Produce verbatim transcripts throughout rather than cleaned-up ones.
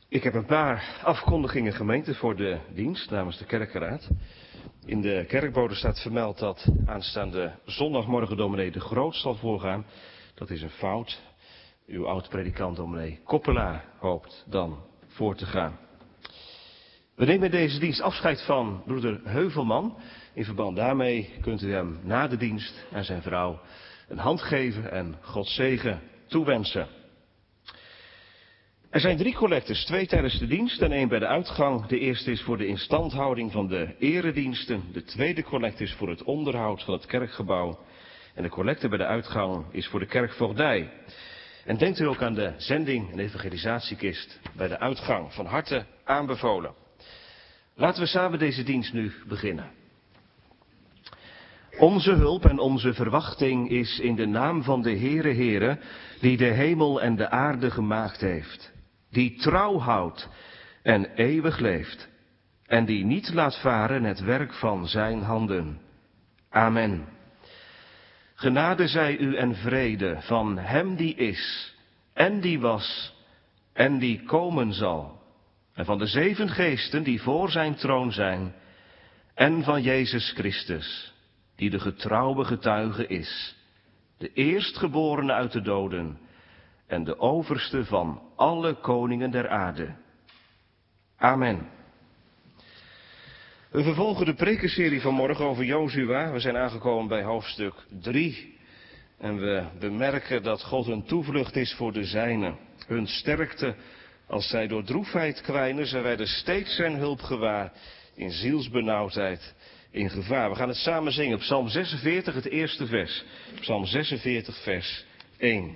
Ik heb een paar afkondigingen gemeente voor de dienst namens de kerkenraad. In de kerkbode staat vermeld dat aanstaande zondagmorgen dominee De Groot zal voorgaan. Dat is een fout. Uw oud-predikant dominee Koppelaar hoopt dan voor te gaan. We nemen in deze dienst afscheid van broeder Heuvelman. In verband daarmee kunt u hem na de dienst en zijn vrouw een hand geven en Gods zegen toewensen. Er zijn drie collectes, twee tijdens de dienst en één bij de uitgang. De eerste is voor de instandhouding van de erediensten. De tweede collecte is voor het onderhoud van het kerkgebouw. En de collecte bij de uitgang is voor de kerkvoogdij. En denkt u ook aan de zending en evangelisatiekist bij de uitgang. Van harte aanbevolen. Laten we samen deze dienst nu beginnen. Onze hulp en onze verwachting is in de naam van de Heere Heere, die de hemel en de aarde gemaakt heeft. Die trouw houdt en eeuwig leeft. En die niet laat varen het werk van zijn handen. Amen. Genade zij u en vrede van hem die is, en die was, en die komen zal. En van de zeven geesten die voor zijn troon zijn, en van Jezus Christus, die de getrouwe getuige is, de eerstgeborene uit de doden, en de overste van alle koningen der aarde. Amen. We vervolgen de prekenserie van morgen over Jozua. We zijn aangekomen bij hoofdstuk drie. En we bemerken dat God een toevlucht is voor de zijnen. Hun sterkte, als zij door droefheid kwijnen, zij werden steeds zijn hulp gewaar. In zielsbenauwdheid, in gevaar. We gaan het samen zingen. Psalm zesenveertig, het eerste vers. Psalm zesenveertig, vers één.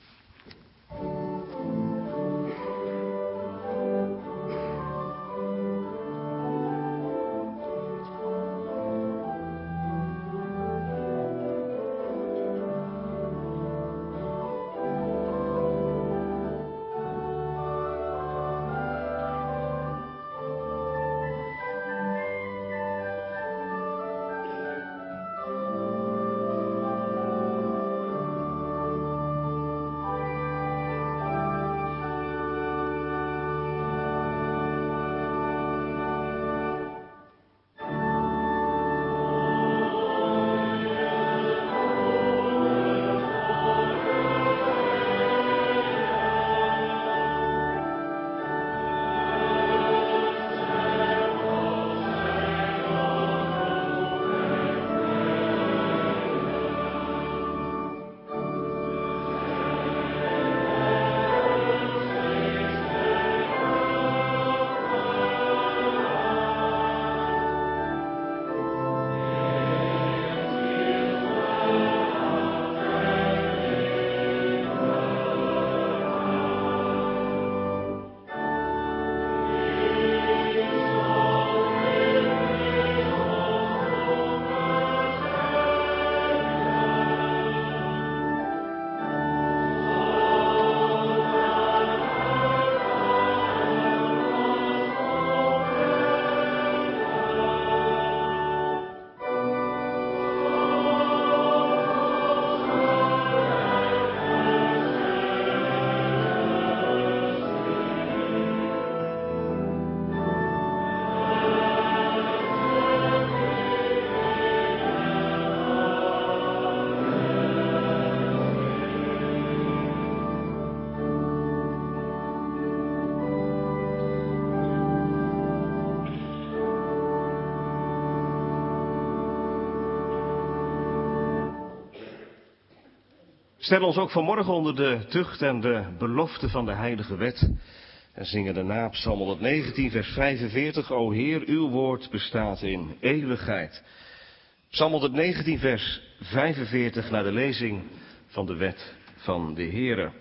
Stel ons ook vanmorgen onder de tucht en de belofte van de heilige wet. En zingen daarna Psalm honderdnegentien, vers vijfenveertig. O Heer, uw woord bestaat in eeuwigheid. Psalm honderdnegentien, vers vijfenveertig, naar de lezing van de wet van de Heere.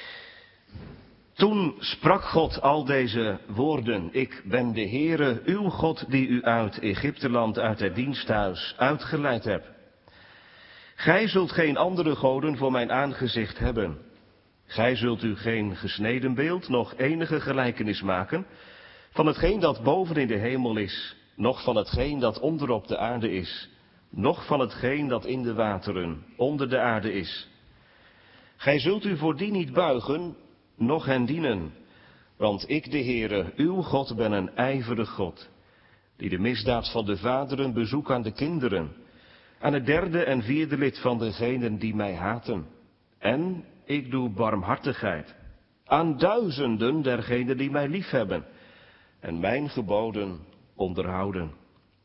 Toen sprak God al deze woorden. Ik ben de Heere, uw God, die u uit Egypteland, uit het diensthuis uitgeleid hebt. Gij zult geen andere goden voor mijn aangezicht hebben. Gij zult u geen gesneden beeld, noch enige gelijkenis maken van hetgeen dat boven in de hemel is, noch van hetgeen dat onder op de aarde is, noch van hetgeen dat in de wateren onder de aarde is. Gij zult u voor die niet buigen, noch hen dienen, Want ik, de Heere, uw God, ben een ijverig God, die de misdaad van de vaderen bezoek aan de kinderen, aan het derde en vierde lid van degenen die mij haten. En ik doe barmhartigheid aan duizenden dergenen die mij liefhebben en mijn geboden onderhouden.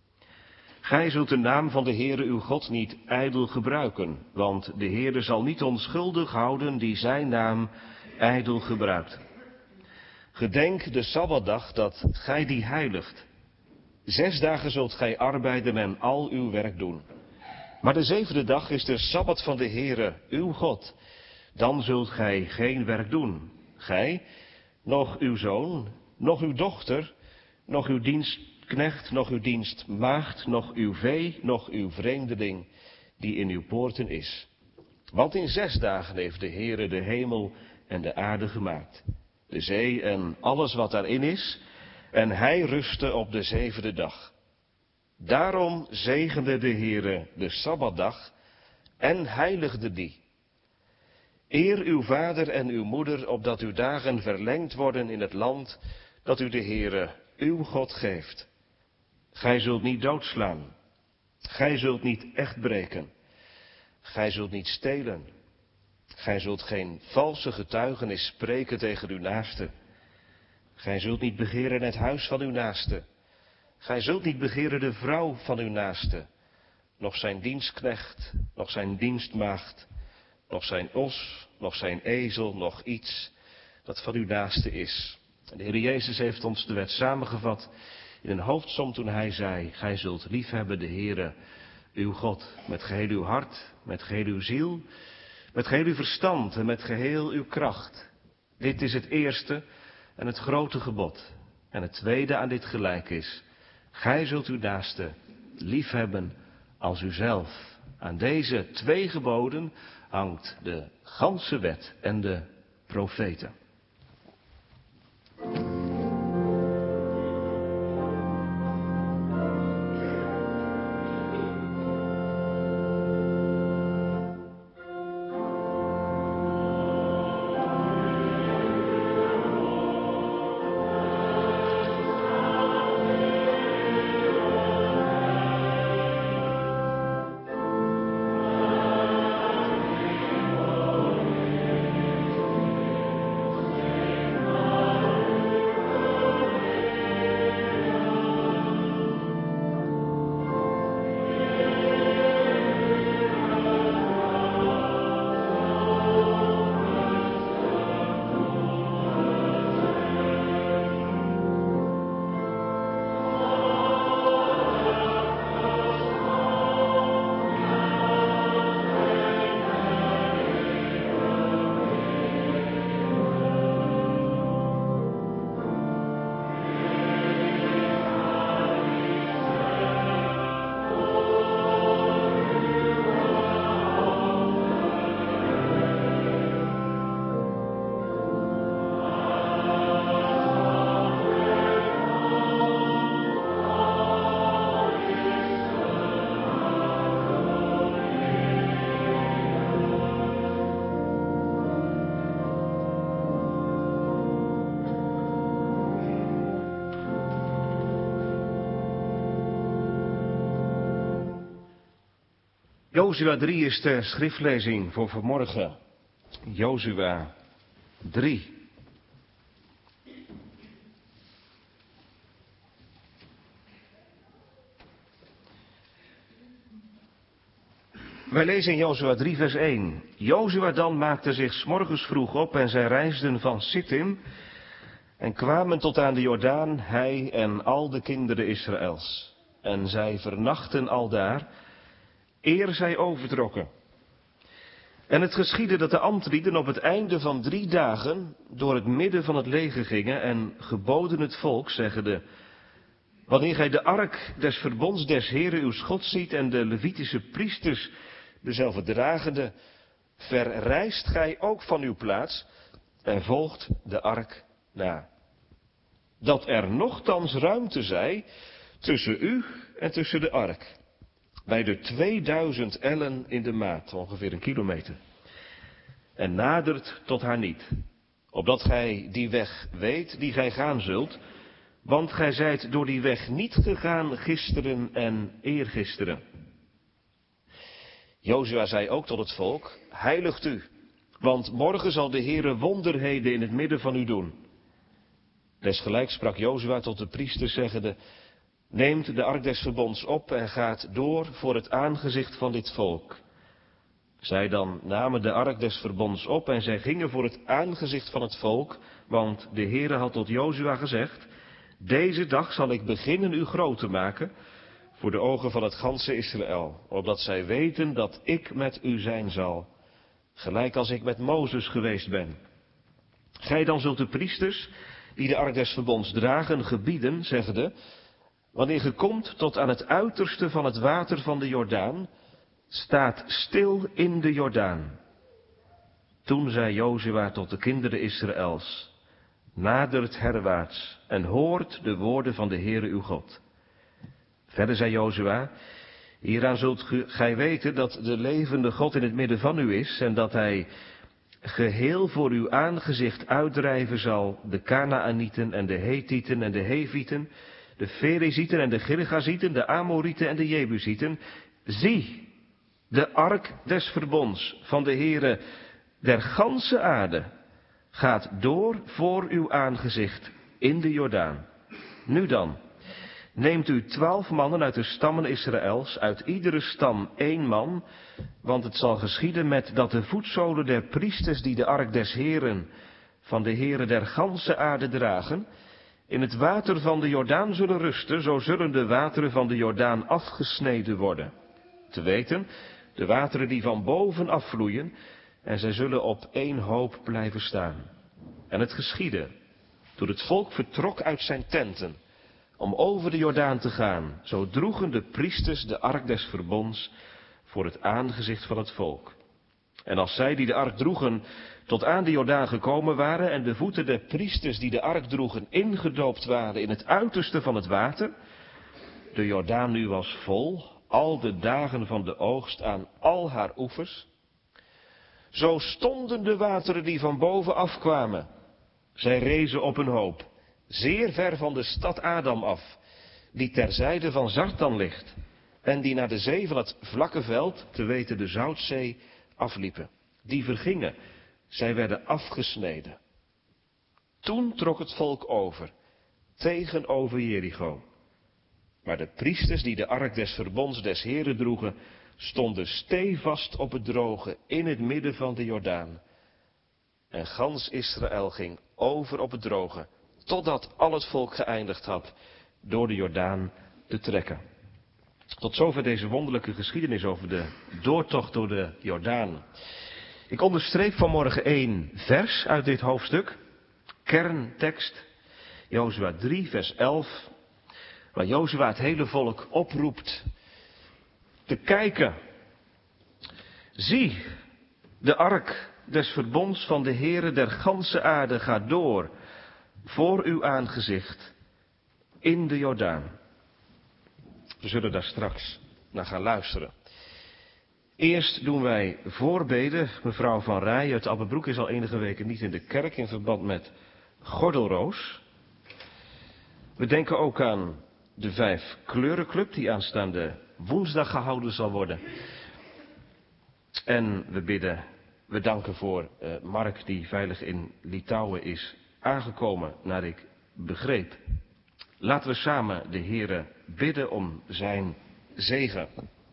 Gij zult de naam van de Heere uw God niet ijdel gebruiken, want de Heere zal niet onschuldig houden die zijn naam ijdel gebruikt. Gedenk de Sabbatdag dat gij die heiligt. Zes dagen zult gij arbeiden en al uw werk doen. Maar de zevende dag is de Sabbat van de Heere uw God. Dan zult gij geen werk doen. Gij, nog uw zoon, nog uw dochter, nog uw dienstknecht, nog uw dienstmaagd, nog uw vee, nog uw vreemdeling, die in uw poorten is. Want in zes dagen heeft de Heere de hemel en de aarde gemaakt, de zee en alles wat daarin is, en hij rustte op de zevende dag. Daarom zegende de Heere de Sabbatdag en heiligde die. Eer uw vader en uw moeder, opdat uw dagen verlengd worden in het land dat u de Heere uw God geeft. Gij zult niet doodslaan. Gij zult niet echt breken. Gij zult niet stelen. Gij zult geen valse getuigenis spreken tegen uw naaste. Gij zult niet begeren het huis van uw naaste. Gij zult niet begeren de vrouw van uw naaste, nog zijn dienstknecht, nog zijn dienstmaagd, nog zijn os, nog zijn ezel, nog iets dat van uw naaste is. En de Heer Jezus heeft ons de wet samengevat in een hoofdsom toen hij zei, gij zult liefhebben de Heere, uw God, met geheel uw hart, met geheel uw ziel, met geheel uw verstand en met geheel uw kracht. Dit is het eerste en het grote gebod. En het tweede aan dit gelijk is, gij zult uw naaste liefhebben als uzelf. Aan deze twee geboden hangt de ganse wet en de profeten. Jozua drie is de schriftlezing voor vanmorgen. Jozua drie. Wij lezen in Jozua drie vers één. Jozua dan maakte zich 's morgens vroeg op en zij reisden van Sittim en kwamen tot aan de Jordaan, hij en al de kinderen Israëls. En zij vernachten aldaar, eer zij overtrokken. En het geschiedde dat de ambtlieden op het einde van drie dagen door het midden van het leger gingen en geboden het volk, zeggende, wanneer gij de ark des verbonds des Heeren uw God ziet en de Levitische priesters dezelfde dragende, verrijst gij ook van uw plaats en volgt de ark na. Dat er nochtans ruimte zij tussen u en tussen de ark, bij de tweeduizend ellen in de maat, ongeveer een kilometer. En nadert tot haar niet, opdat gij die weg weet die gij gaan zult, want gij zijt door die weg niet gegaan gisteren en eergisteren. Jozua zei ook tot het volk, heiligt u, want morgen zal de Heere wonderheden in het midden van u doen. Desgelijks sprak Jozua tot de priesters, zeggende, neemt de ark des verbonds op en gaat door voor het aangezicht van dit volk. Zij dan namen de ark des verbonds op en zij gingen voor het aangezicht van het volk, want de Heere had tot Jozua gezegd, deze dag zal ik beginnen u groot te maken voor de ogen van het ganse Israël, opdat zij weten dat ik met u zijn zal, gelijk als ik met Mozes geweest ben. Gij dan zult de priesters, die de ark des verbonds dragen, gebieden, zeggende, wanneer ge komt tot aan het uiterste van het water van de Jordaan, staat stil in de Jordaan. Toen zei Jozua tot de kinderen Israëls, nadert herwaarts en hoort de woorden van de Heere uw God. Verder zei Jozua, hieraan zult gij weten dat de levende God in het midden van u is en dat hij geheel voor uw aangezicht uitdrijven zal de Kanaanieten en de Hethieten en de Hevieten, de Ferezieten en de Girgazieten, de Amorieten en de Jebusieten. Zie, de ark des verbonds van de Heere der ganse aarde gaat door voor uw aangezicht in de Jordaan. Nu dan, neemt u twaalf mannen uit de stammen Israëls, uit iedere stam één man, want het zal geschieden met dat de voetzolen der priesters die de ark des Heeren van de Heere der ganse aarde dragen, in het water van de Jordaan zullen rusten, zo zullen de wateren van de Jordaan afgesneden worden. Te weten, de wateren die van boven afvloeien, en zij zullen op één hoop blijven staan. En het geschiedde, toen het volk vertrok uit zijn tenten, om over de Jordaan te gaan, zo droegen de priesters de ark des verbonds voor het aangezicht van het volk. En als zij die de ark droegen tot aan de Jordaan gekomen waren en de voeten der priesters die de ark droegen ingedoopt waren in het uiterste van het water, de Jordaan nu was vol, al de dagen van de oogst aan al haar oevers, zo stonden de wateren die van boven afkwamen. Zij rezen op een hoop, zeer ver van de stad Adam af, die ter zijde van Zartan ligt, en die naar de zee van het vlakke veld, te weten de Zoutzee, afliepen. Die vergingen, zij werden afgesneden. Toen trok het volk over, tegenover Jericho. Maar de priesters die de ark des verbonds des Heeren droegen, stonden stevast op het droge in het midden van de Jordaan. En gans Israël ging over op het droge, totdat al het volk geëindigd had door de Jordaan te trekken. Tot zover deze wonderlijke geschiedenis over de doortocht door de Jordaan. Ik onderstreep vanmorgen één vers uit dit hoofdstuk, kerntekst, Jozua drie, vers elf, waar Jozua het hele volk oproept te kijken. Zie, de ark des verbonds van de Heere der ganse aarde gaat door voor uw aangezicht in de Jordaan. We zullen daar straks naar gaan luisteren. Eerst doen wij voorbeden. Mevrouw Van Rijen uit Abbebroek is al enige weken niet in de kerk in verband met Gordelroos. We denken ook aan de Vijf Kleurenclub die aanstaande woensdag gehouden zal worden. En we bidden, we danken voor uh, Mark die veilig in Litouwen is aangekomen, naar ik begreep. Laten we samen de Heere bidden om zijn zegen.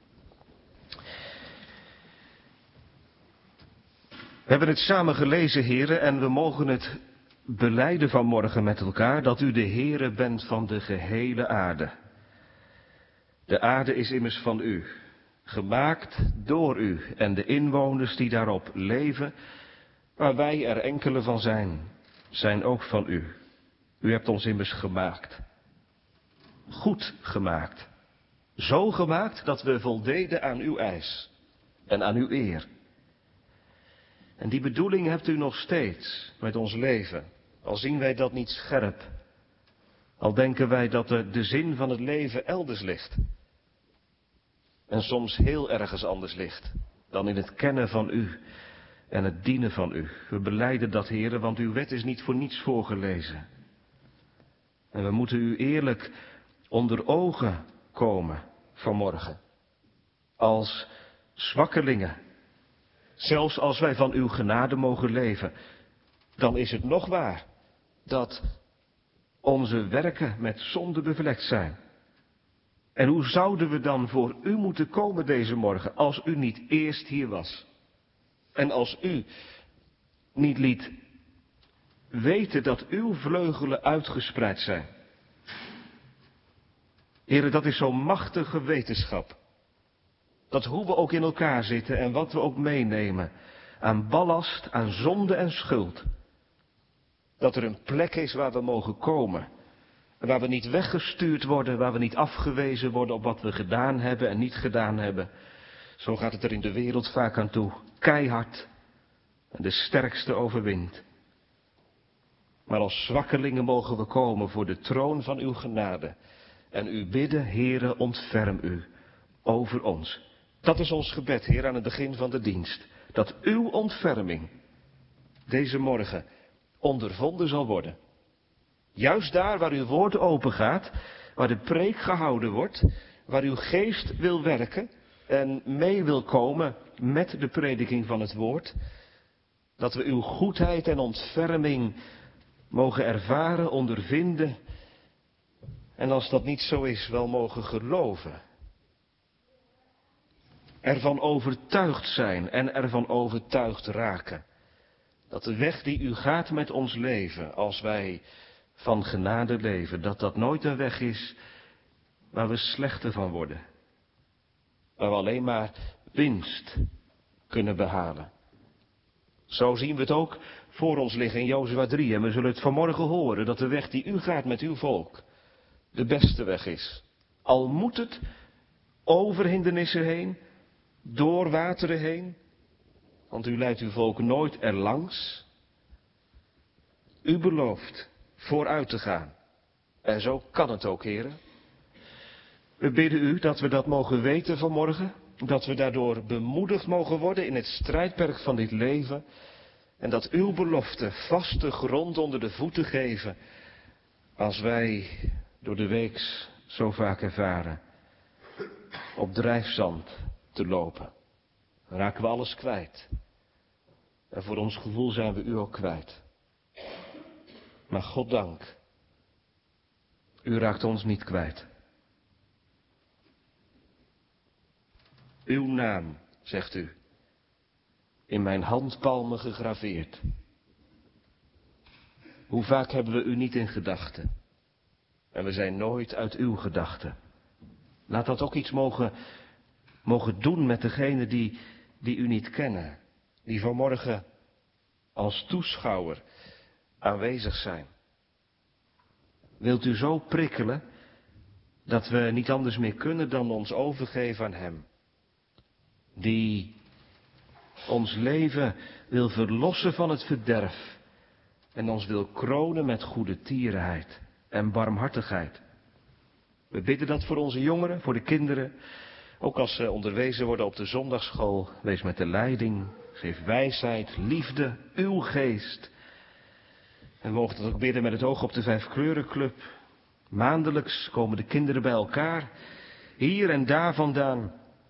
We hebben het samen gelezen, Heere, en we mogen het belijden vanmorgen met elkaar, dat u de Heere bent van de gehele aarde. De aarde is immers van u, gemaakt door u en de inwoners die daarop leven, waar wij er enkele van zijn, zijn ook van u. U hebt ons immers gemaakt. Goed gemaakt. Zo gemaakt dat we voldeden aan uw eis en aan uw eer. En die bedoeling hebt u nog steeds met ons leven, al zien wij dat niet scherp. Al denken wij dat de, de zin van het leven elders ligt. En soms heel ergens anders ligt dan in het kennen van u en het dienen van u. We belijden dat, Heere, want uw wet is niet voor niets voorgelezen. En we moeten u eerlijk onder ogen komen vanmorgen. Als zwakkelingen. Zelfs als wij van uw genade mogen leven, dan is het nog waar dat onze werken met zonde bevlekt zijn. En hoe zouden we dan voor u moeten komen deze morgen als u niet eerst hier was? En als u niet liet weten dat uw vleugelen uitgespreid zijn. Heren, dat is zo'n machtige wetenschap. Dat hoe we ook in elkaar zitten en wat we ook meenemen, aan ballast, aan zonde en schuld. Dat er een plek is waar we mogen komen. En waar we niet weggestuurd worden, waar we niet afgewezen worden op wat we gedaan hebben en niet gedaan hebben. Zo gaat het er in de wereld vaak aan toe. Keihard. En de sterkste overwint. Maar als zwakkelingen mogen we komen voor de troon van uw genade. En u bidden, Heere, ontferm u over ons. Dat is ons gebed, Heer, aan het begin van de dienst. Dat uw ontferming deze morgen ondervonden zal worden. Juist daar waar uw woord open gaat, waar de preek gehouden wordt, waar uw geest wil werken en mee wil komen met de prediking van het woord. Dat we uw goedheid en ontferming mogen ervaren, ondervinden. En als dat niet zo is, wel mogen geloven. Ervan overtuigd zijn en ervan overtuigd raken. Dat de weg die u gaat met ons leven, als wij van genade leven, dat dat nooit een weg is waar we slechter van worden. Waar we alleen maar winst kunnen behalen. Zo zien we het ook voor ons liggen in Jozua drie. En we zullen het vanmorgen horen dat de weg die u gaat met uw volk de beste weg is. Al moet het over hindernissen heen, door wateren heen. Want u leidt uw volk nooit erlangs. U belooft vooruit te gaan. En zo kan het ook, heren. We bidden u dat we dat mogen weten vanmorgen. Dat we daardoor bemoedigd mogen worden in het strijdperk van dit leven. En dat uw belofte vaste grond onder de voeten geven. Als wij door de weeks zo vaak ervaren op drijfzand te lopen. Dan raken we alles kwijt. En voor ons gevoel zijn we u ook kwijt. Maar goddank, u raakt ons niet kwijt. Uw naam, zegt u, in mijn handpalmen gegraveerd. Hoe vaak hebben we u niet in gedachten? En we zijn nooit uit uw gedachten. Laat dat ook iets mogen, mogen doen met degenen die, die u niet kennen. Die vanmorgen als toeschouwer aanwezig zijn. Wilt u zo prikkelen dat we niet anders meer kunnen dan ons overgeven aan hem. Die ons leven wil verlossen van het verderf en ons wil kronen met goede tierenheid en barmhartigheid. We bidden dat voor onze jongeren, voor de kinderen, ook als ze onderwezen worden op de zondagsschool. Wees met de leiding, geef wijsheid, liefde, uw geest. En we mogen dat ook bidden met het oog op de Vijfkleurenclub. Maandelijks komen de kinderen bij elkaar, hier en daar vandaan.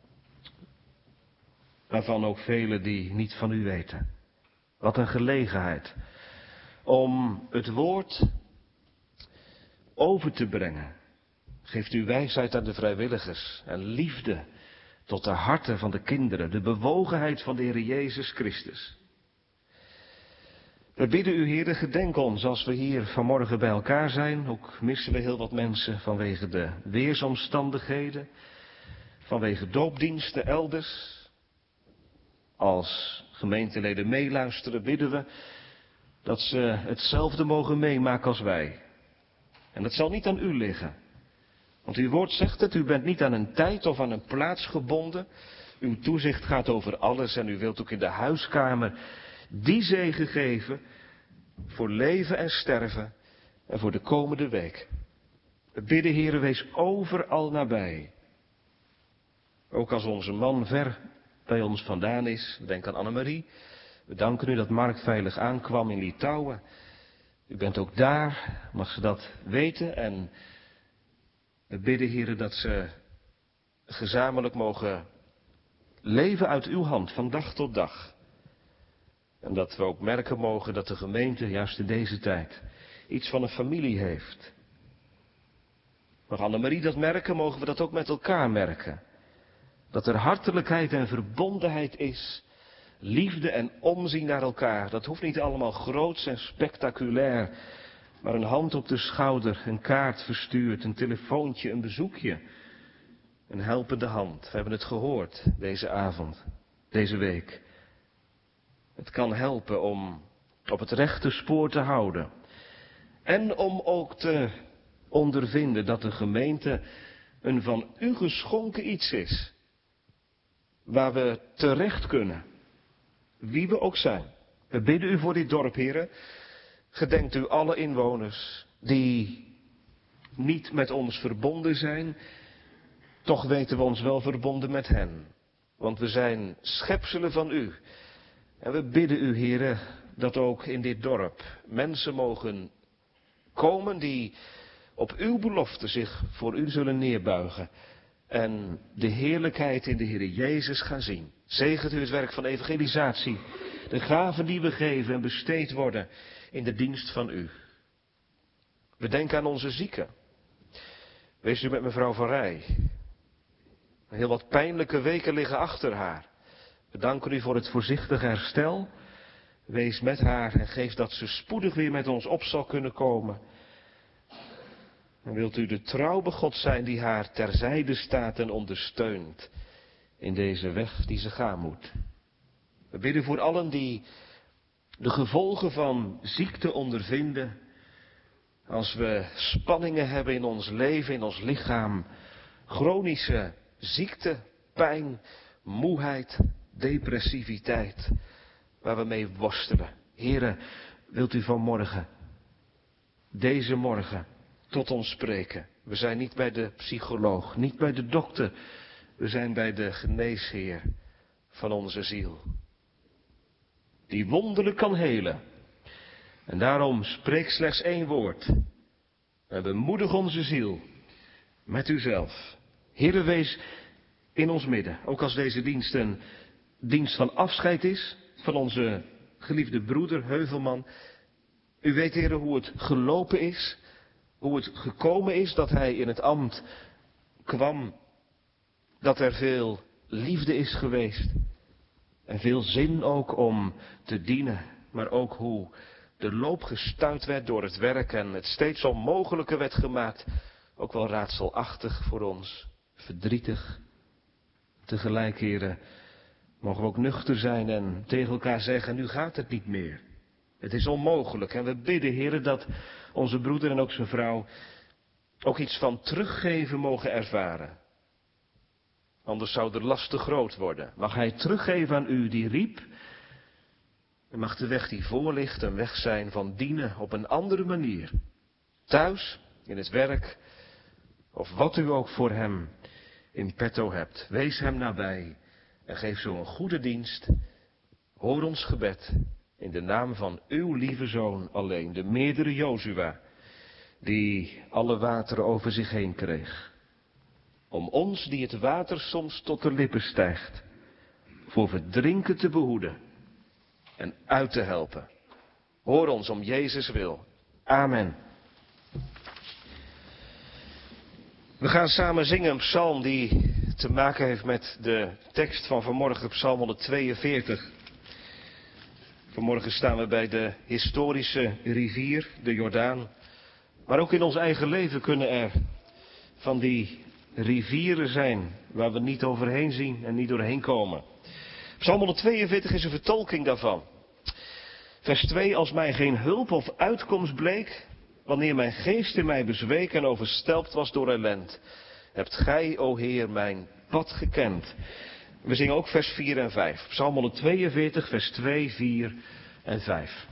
Waarvan ook velen die niet van u weten. Wat een gelegenheid om het woord over te brengen. Geeft u wijsheid aan de vrijwilligers en liefde tot de harten van de kinderen, de bewogenheid van de Heer Jezus Christus. We bidden u, Heer, gedenk ons als we hier vanmorgen bij elkaar zijn. Ook missen we heel wat mensen vanwege de weersomstandigheden, vanwege doopdiensten elders. Als gemeenteleden meeluisteren bidden we dat ze hetzelfde mogen meemaken als wij. En dat zal niet aan u liggen. Want uw woord zegt het, u bent niet aan een tijd of aan een plaats gebonden. Uw toezicht gaat over alles en u wilt ook in de huiskamer die zegen geven voor leven en sterven en voor de komende week. We bidden, Heere, wees overal nabij. Ook als onze man ver bij ons vandaan is, denk aan Annemarie, We danken u dat Mark veilig aankwam in Litouwen. U bent ook daar, mag ze dat weten. En we bidden, Heere, dat ze gezamenlijk mogen leven uit uw hand van dag tot dag. En dat we ook merken mogen dat de gemeente juist in deze tijd iets van een familie heeft. Mag Annemarie dat merken, mogen we dat ook met elkaar merken. Dat er hartelijkheid en verbondenheid is, liefde en omzien naar elkaar. Dat hoeft niet allemaal groots en spectaculair, maar een hand op de schouder, een kaart verstuurd, een telefoontje, een bezoekje. Een helpende hand. We hebben het gehoord deze avond, deze week. Het kan helpen om op het rechte spoor te houden. En om ook te ondervinden dat de gemeente een van u geschonken iets is. Waar we terecht kunnen. Wie we ook zijn. We bidden u voor dit dorp, heren. Gedenkt u alle inwoners die niet met ons verbonden zijn. Toch weten we ons wel verbonden met hen. Want we zijn schepselen van u. En we bidden u, heren, dat ook in dit dorp mensen mogen komen die op uw belofte zich voor u zullen neerbuigen. En de heerlijkheid in de Heer Jezus gaan zien. Zegent u het werk van evangelisatie. De gaven die we geven en besteed worden in de dienst van u. We denken aan onze zieken. Wees u met mevrouw Van Rij. Heel wat pijnlijke weken liggen achter haar. We danken u voor het voorzichtig herstel. Wees met haar en geef dat ze spoedig weer met ons op zal kunnen komen. En wilt u de trouwe God zijn die haar terzijde staat en ondersteunt in deze weg die ze gaan moet. We bidden voor allen die de gevolgen van ziekte ondervinden. Als we spanningen hebben in ons leven, in ons lichaam. Chronische ziekte, pijn, moeheid, depressiviteit. Waar we mee worstelen. Here, wilt u vanmorgen, deze morgen, tot ons spreken. We zijn niet bij de psycholoog, niet bij de dokter. We zijn bij de geneesheer van onze ziel. Die wonderlijk kan helen. En daarom spreek slechts één woord. En bemoedig onze ziel met uzelf. Heere, wees in ons midden. Ook als deze dienst een dienst van afscheid is van onze geliefde broeder Heuvelman. U weet, Heere, hoe het gelopen is. Hoe het gekomen is dat hij in het ambt kwam. Dat er veel liefde is geweest. En veel zin ook om te dienen. Maar ook hoe de loop gestuit werd door het werk en het steeds onmogelijke werd gemaakt. Ook wel raadselachtig voor ons. Verdrietig. Tegelijk, heren, mogen we ook nuchter zijn en tegen elkaar zeggen, nu gaat het niet meer. Het is onmogelijk. En we bidden, heren, dat onze broeder en ook zijn vrouw ook iets van teruggeven mogen ervaren. Anders zou de last te groot worden. Mag hij teruggeven aan u die riep. En mag de weg die voor ligt een weg zijn van dienen op een andere manier. Thuis, in het werk, of wat u ook voor hem in petto hebt. Wees hem nabij en geef zo een goede dienst. Hoor ons gebed in de naam van uw lieve Zoon alleen, de meerdere Jozua, die alle wateren over zich heen kreeg. Om ons die het water soms tot de lippen stijgt, voor verdrinken te behoeden en uit te helpen. Hoor ons om Jezus wil. Amen. We gaan samen zingen een psalm die te maken heeft met de tekst van vanmorgen, psalm honderdtweeënveertig. Vanmorgen staan we bij de historische rivier, de Jordaan. Maar ook in ons eigen leven kunnen er van die rivieren zijn waar we niet overheen zien en niet doorheen komen. Psalm honderdtweeënveertig is een vertolking daarvan. Vers twee, als mij geen hulp of uitkomst bleek, wanneer mijn geest in mij bezweek en overstelpt was door ellend, hebt gij, o Heer, mijn pad gekend. We zingen ook vers vier en vijf. Psalm honderdtweeënveertig, vers twee, vier en vijf.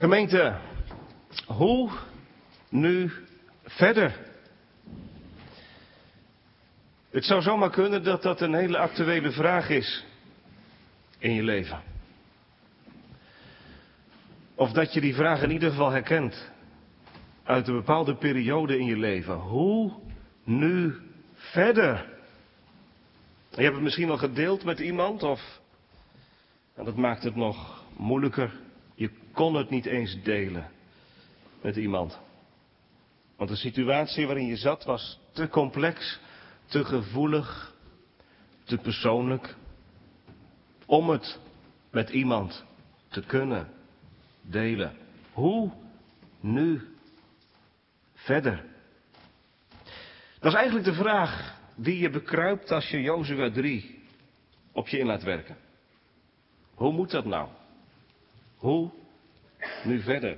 Gemeente, hoe nu verder? Het zou zomaar kunnen dat dat een hele actuele vraag is in je leven. Of dat je die vraag in ieder geval herkent uit een bepaalde periode in je leven. Hoe nu verder? Je hebt het misschien al gedeeld met iemand of, en dat maakt het nog moeilijker, je kon het niet eens delen met iemand. Want de situatie waarin je zat was te complex, te gevoelig, te persoonlijk, om het met iemand te kunnen delen. Hoe nu verder? Dat is eigenlijk de vraag die je bekruipt als je Jozua drie op je in laat werken. Hoe moet dat nou? Hoe nu verder?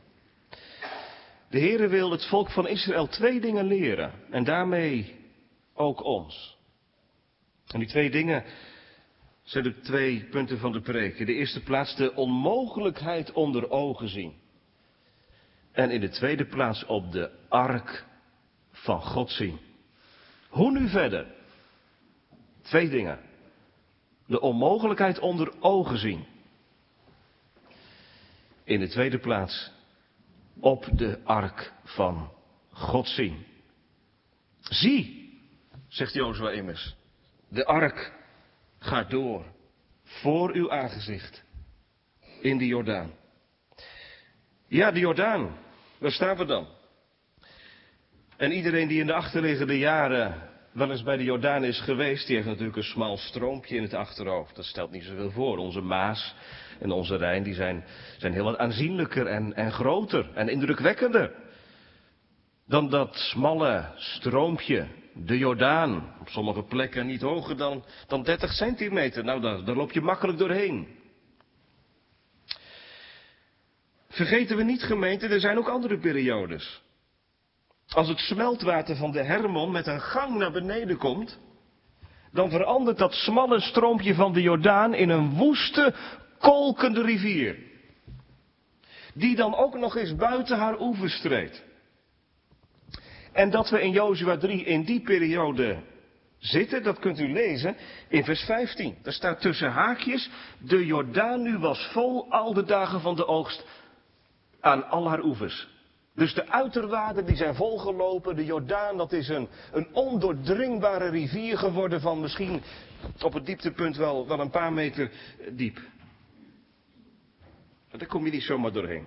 De Heere wil het volk van Israël twee dingen leren. En daarmee ook ons. En die twee dingen zijn de twee punten van de preek. In de eerste plaats de onmogelijkheid onder ogen zien. En in de tweede plaats op de ark van God zien. Hoe nu verder? Twee dingen. De onmogelijkheid onder ogen zien. In de tweede plaats op de ark van God zien. Zie, zegt Jozua immers, de ark gaat door voor uw aangezicht in de Jordaan. Ja, de Jordaan, daar staan we dan. En iedereen die in de achterliggende jaren wel eens bij de Jordaan is geweest, die heeft natuurlijk een smal stroompje in het achterhoofd. Dat stelt niet zoveel voor. Onze Maas en onze Rijn, die zijn, zijn heel wat aanzienlijker en, en groter en indrukwekkender dan dat smalle stroompje, de Jordaan. Op sommige plekken niet hoger dan, dan dertig centimeter. Nou, daar, daar loop je makkelijk doorheen. Vergeten we niet, gemeente, er zijn ook andere periodes. Als het smeltwater van de Hermon met een gang naar beneden komt, dan verandert dat smalle stroompje van de Jordaan in een woeste, kolkende rivier. Die dan ook nog eens buiten haar oevers treedt. En dat we in Jozua drie in die periode zitten, dat kunt u lezen in vers vijftien. Daar staat tussen haakjes, de Jordaan nu was vol al de dagen van de oogst aan al haar oevers. Dus de uiterwaarden die zijn volgelopen, de Jordaan, dat is een, een ondoordringbare rivier geworden van misschien op het dieptepunt wel, wel een paar meter diep. Daar kom je niet zomaar doorheen.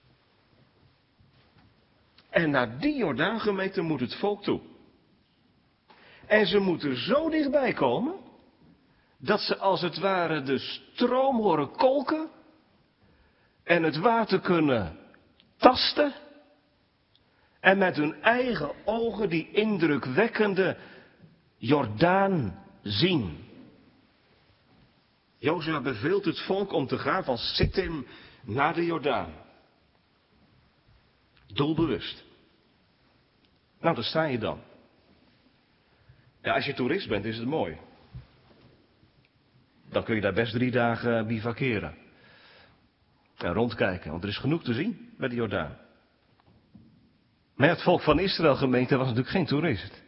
En naar die Jordaangemeente moet het volk toe. En ze moeten zo dichtbij komen, dat ze als het ware de stroom horen kolken en het water kunnen tasten. En met hun eigen ogen die indrukwekkende Jordaan zien. Jozua beveelt het volk om te gaan van Sittim naar de Jordaan. Doelbewust. Nou, daar sta je dan. Ja, als je toerist bent is het mooi. Dan kun je daar best drie dagen bivakeren. En rondkijken, want er is genoeg te zien bij de Jordaan. Maar het volk van Israël, gemeente, was natuurlijk geen toerist.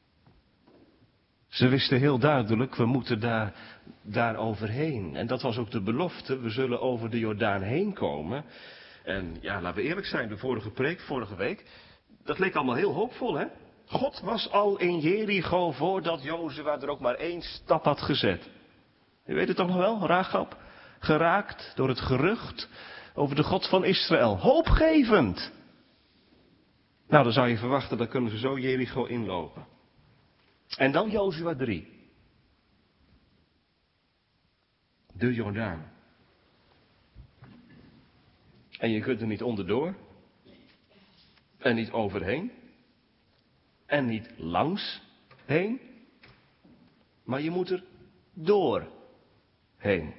Ze wisten heel duidelijk, we moeten daar, daar overheen. En dat was ook de belofte, we zullen over de Jordaan heen komen. En ja, laten we eerlijk zijn, de vorige preek, vorige week, dat leek allemaal heel hoopvol, hè? God was al in Jericho voordat Jozua er ook maar één stap had gezet. U weet het toch nog wel, Rachab, geraakt door het gerucht over de God van Israël. Hoopgevend! Nou, dan zou je verwachten, dan kunnen ze zo Jericho inlopen. En dan Jozua drie. De Jordaan. En je kunt er niet onderdoor. En niet overheen. En niet langs heen. Maar je moet er doorheen.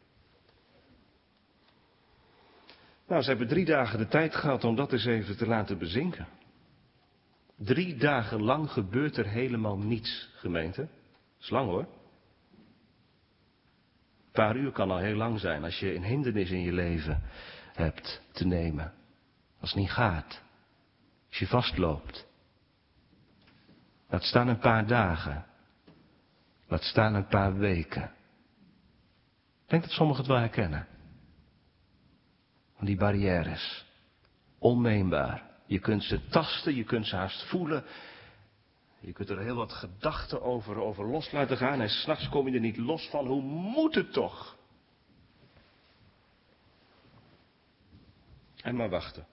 Nou, ze hebben drie dagen de tijd gehad om dat eens even te laten bezinken. Drie dagen lang gebeurt er helemaal niets, gemeente. Dat is lang hoor. Een paar uur kan al heel lang zijn als je een hindernis in je leven hebt te nemen. Als het niet gaat. Als je vastloopt. Laat staan een paar dagen. Laat staan een paar weken. Ik denk dat sommigen het wel herkennen. Van die barrières. Onneembaar. Je kunt ze tasten, je kunt ze haast voelen. Je kunt er heel wat gedachten over, over los laten gaan. En 's nachts kom je er niet los van. Hoe moet het toch? En maar wachten.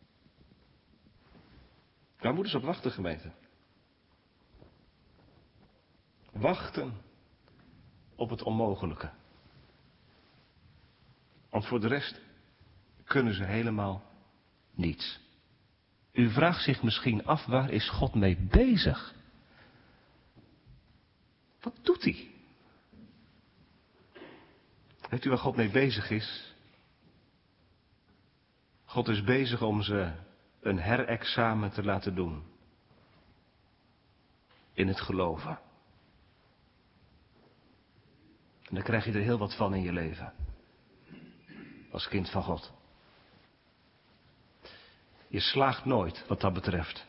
Waar moeten ze op wachten, gemeente? Wachten op het onmogelijke. Want voor de rest kunnen ze helemaal niets. U vraagt zich misschien af, waar is God mee bezig? Wat doet hij? Weet u waar God mee bezig is? God is bezig om ze een herexamen te laten doen. In het geloven. En daar krijg je er heel wat van in je leven. Als kind van God. Je slaagt nooit wat dat betreft.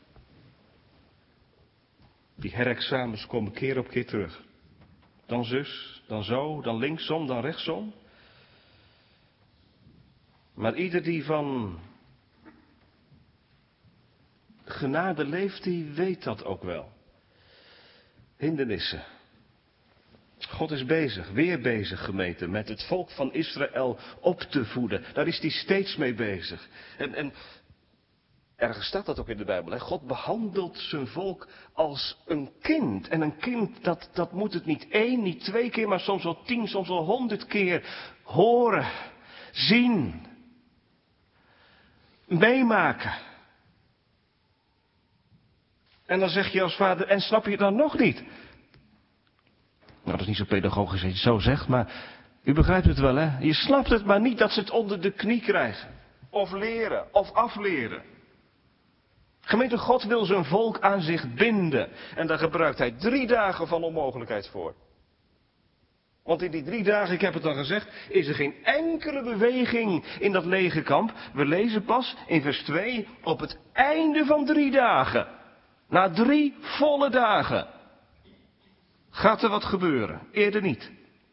Die herexamens komen keer op keer terug. Dan zus, dan zo, dan linksom, dan rechtsom. Maar ieder die van genade leeft, die weet dat ook wel. Hindernissen. God is bezig, weer bezig, gemeente, met het volk van Israël op te voeden. Daar is hij steeds mee bezig. En, en ergens staat dat ook in de Bijbel. Hè? God behandelt zijn volk als een kind. En een kind, dat, dat moet het niet één, niet twee keer, maar soms wel tien, soms wel honderd keer horen, zien, meemaken. En dan zeg je als vader, en snap je het dan nog niet? Nou, dat is niet zo pedagogisch als je het zo zegt, maar u begrijpt het wel, hè? Je snapt het maar niet dat ze het onder de knie krijgen. Of leren, of afleren. Gemeente, God wil zijn volk aan zich binden. En daar gebruikt hij drie dagen van onmogelijkheid voor. Want in die drie dagen, ik heb het al gezegd, is er geen enkele beweging in dat lege kamp. We lezen pas in vers twee, op het einde van drie dagen. Na drie volle dagen. Gaat er wat gebeuren? Eerder niet.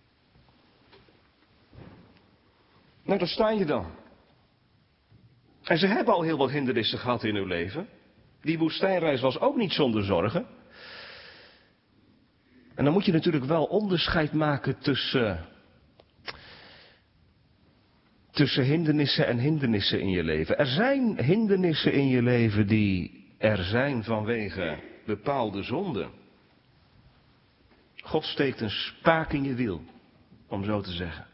Nou, daar sta je dan. En ze hebben al heel wat hindernissen gehad in hun leven. Die woestijnreis was ook niet zonder zorgen. En dan moet je natuurlijk wel onderscheid maken tussen, tussen hindernissen en hindernissen in je leven. Er zijn hindernissen in je leven die er zijn vanwege bepaalde zonden. God steekt een spaak in je wiel, om zo te zeggen.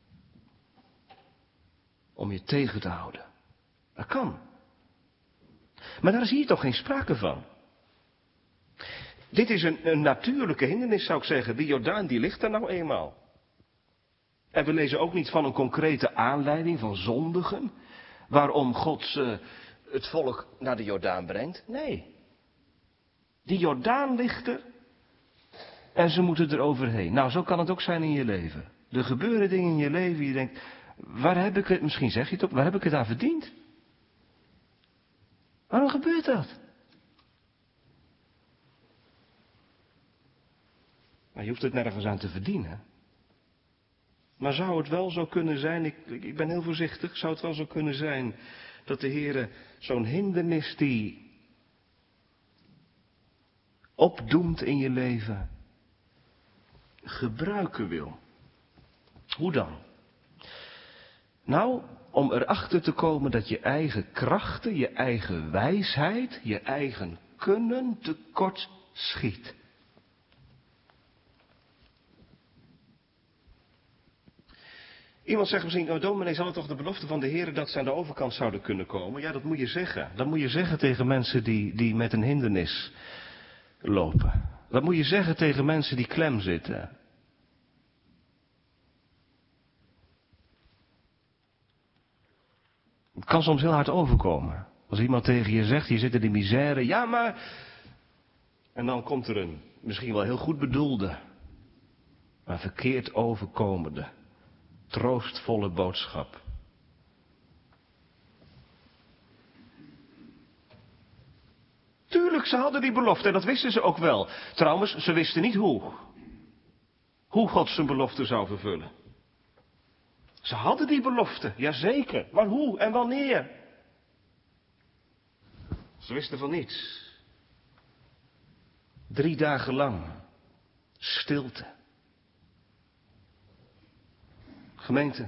Om je tegen te houden. Dat kan. Maar daar is hier toch geen sprake van. Dit is een, een natuurlijke hindernis, zou ik zeggen. Die Jordaan, die ligt er nou eenmaal. En we lezen ook niet van een concrete aanleiding van zondigen. Waarom God uh, het volk naar de Jordaan brengt. Nee. Die Jordaan ligt er. En ze moeten er overheen. Nou, zo kan het ook zijn in je leven. Er gebeuren dingen in je leven. Je denkt, waar heb ik het, misschien zeg je het ook, waar heb ik het aan verdiend? Waarom gebeurt dat? Maar je hoeft het nergens aan te verdienen. Maar zou het wel zo kunnen zijn, ik, ik ben heel voorzichtig, zou het wel zo kunnen zijn dat de Heere zo'n hindernis die opdoemt in je leven gebruiken wil. Hoe dan? Nou, om erachter te komen dat je eigen krachten, je eigen wijsheid, je eigen kunnen tekort schiet. Iemand zegt misschien, oh dominee, zal het toch de belofte van de Heer dat ze aan de overkant zouden kunnen komen? Ja, dat moet je zeggen. Dat moet je zeggen tegen mensen die, die met een hindernis lopen. Dat moet je zeggen tegen mensen die klem zitten. Het kan soms heel hard overkomen. Als iemand tegen je zegt, je zit in de misère, ja maar... En dan komt er een, misschien wel heel goed bedoelde, maar verkeerd overkomende, troostvolle boodschap. tuurlijk, ze hadden die belofte en dat wisten ze ook wel. Trouwens, ze wisten niet hoe. Hoe God zijn belofte zou vervullen. Ze hadden die belofte, jazeker. Maar hoe en wanneer? Ze wisten van niets. Drie dagen lang. Stilte. Gemeente.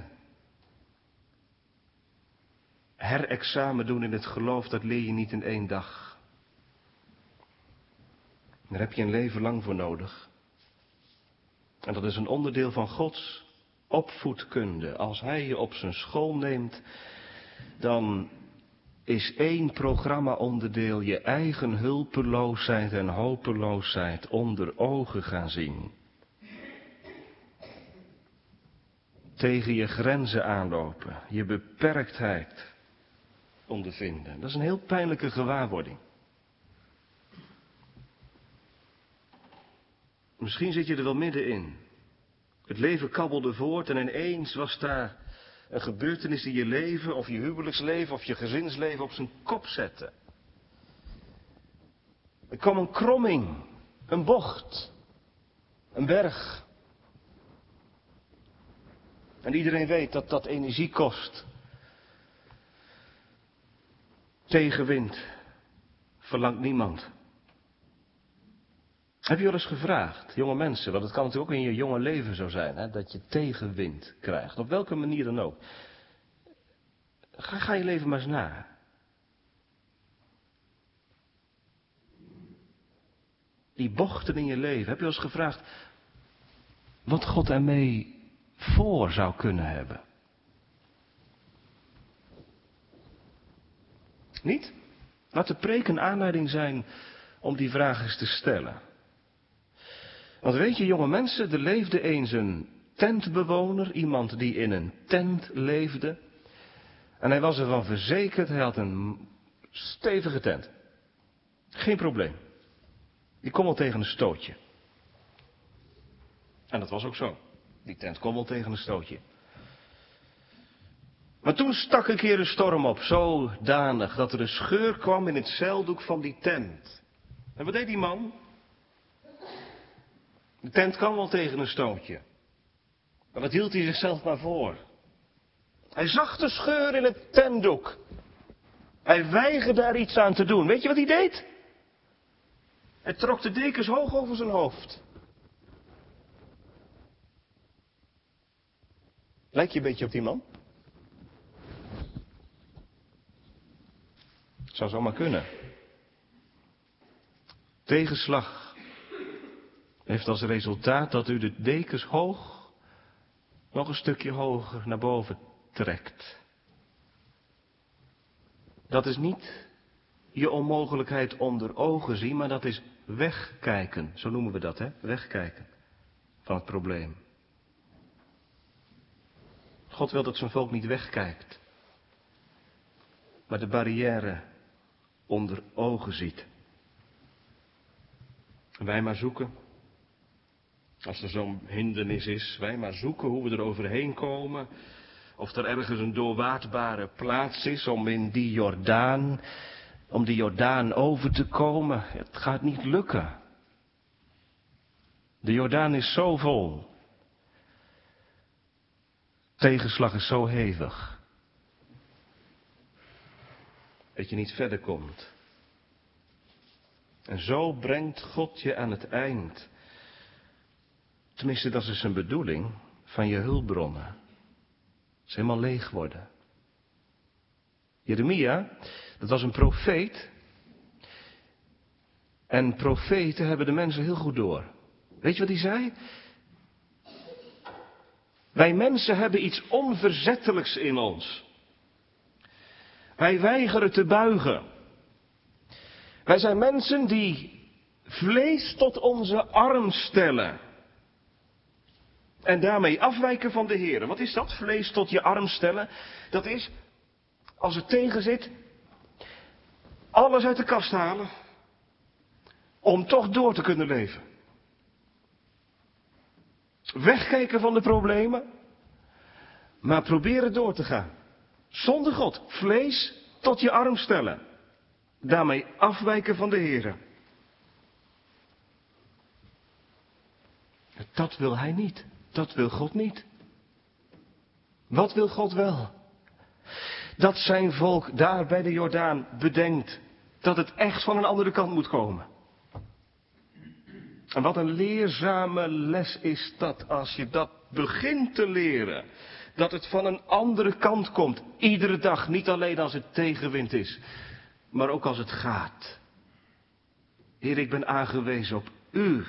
Herexamen doen in het geloof, dat leer je niet in één dag. Daar heb je een leven lang voor nodig. En dat is een onderdeel van Gods opvoedkunde. Als Hij je op zijn school neemt, dan is één programma-onderdeel je eigen hulpeloosheid en hopeloosheid onder ogen gaan zien. Tegen je grenzen aanlopen, je beperktheid ondervinden. Dat is een heel pijnlijke gewaarwording. Misschien zit je er wel middenin. Het leven kabbelde voort en ineens was daar een gebeurtenis die je leven of je huwelijksleven of je gezinsleven op zijn kop zette. Er kwam een kromming, een bocht, een berg. En iedereen weet dat dat energie kost. Tegenwind verlangt niemand. Heb je wel eens gevraagd, jonge mensen, want het kan natuurlijk ook in je jonge leven zo zijn, hè, dat je tegenwind krijgt, op welke manier dan ook. Ga, ga je leven maar eens na. Die bochten in je leven, heb je wel eens gevraagd wat God ermee voor zou kunnen hebben? Niet? Laat de preek een aanleiding zijn om die vraag eens te stellen. Want weet je, jonge mensen, er leefde eens een tentbewoner, iemand die in een tent leefde. En hij was ervan verzekerd, hij had een stevige tent. Geen probleem. Die kon wel tegen een stootje. En dat was ook zo. Die tent kon wel tegen een stootje. Maar toen stak een keer een storm op, zodanig dat er een scheur kwam in het zeildoek van die tent. En wat deed die man? De tent kan wel tegen een stootje. Maar wat hield hij zichzelf maar voor? Hij zag de scheur in het tentdoek. Hij weigerde daar iets aan te doen. Weet je wat hij deed? Hij trok de dekens hoog over zijn hoofd. Lijk je een beetje op die man? Zou zomaar kunnen. Tegenslag heeft als resultaat dat u de dekens hoog, nog een stukje hoger naar boven trekt. Dat is niet je onmogelijkheid onder ogen zien, maar dat is wegkijken. Zo noemen we dat, hè? Wegkijken van het probleem. God wil dat zijn volk niet wegkijkt, maar de barrière onder ogen ziet. En wij maar zoeken, als er zo'n hindernis is, wij maar zoeken hoe we er overheen komen. Of er ergens een doorwaadbare plaats is om in die Jordaan, om die Jordaan over te komen. Het gaat niet lukken. De Jordaan is zo vol. Tegenslag is zo hevig. Dat je niet verder komt. En zo brengt God je aan het eind. Tenminste, dat is zijn bedoeling van je hulpbronnen. Ze helemaal leeg worden. Jeremia, dat was een profeet. En profeten hebben de mensen heel goed door. Weet je wat hij zei? Wij mensen hebben iets onverzettelijks in ons. Wij weigeren te buigen. Wij zijn mensen die vlees tot onze arm stellen. En daarmee afwijken van de Heer. Wat is dat? Vlees tot je arm stellen. Dat is, als het tegen zit, alles uit de kast halen. Om toch door te kunnen leven. Wegkijken van de problemen. Maar proberen door te gaan. Zonder God. Vlees tot je arm stellen. daarmee afwijken van de Heere. Dat wil hij niet. Dat wil God niet. Wat wil God wel? Dat zijn volk daar bij de Jordaan bedenkt dat het echt van een andere kant moet komen. En wat een leerzame les is dat als je dat begint te leren. Dat het van een andere kant komt. Iedere dag, niet alleen als het tegenwind is, maar ook als het gaat. Heer, ik ben aangewezen op u.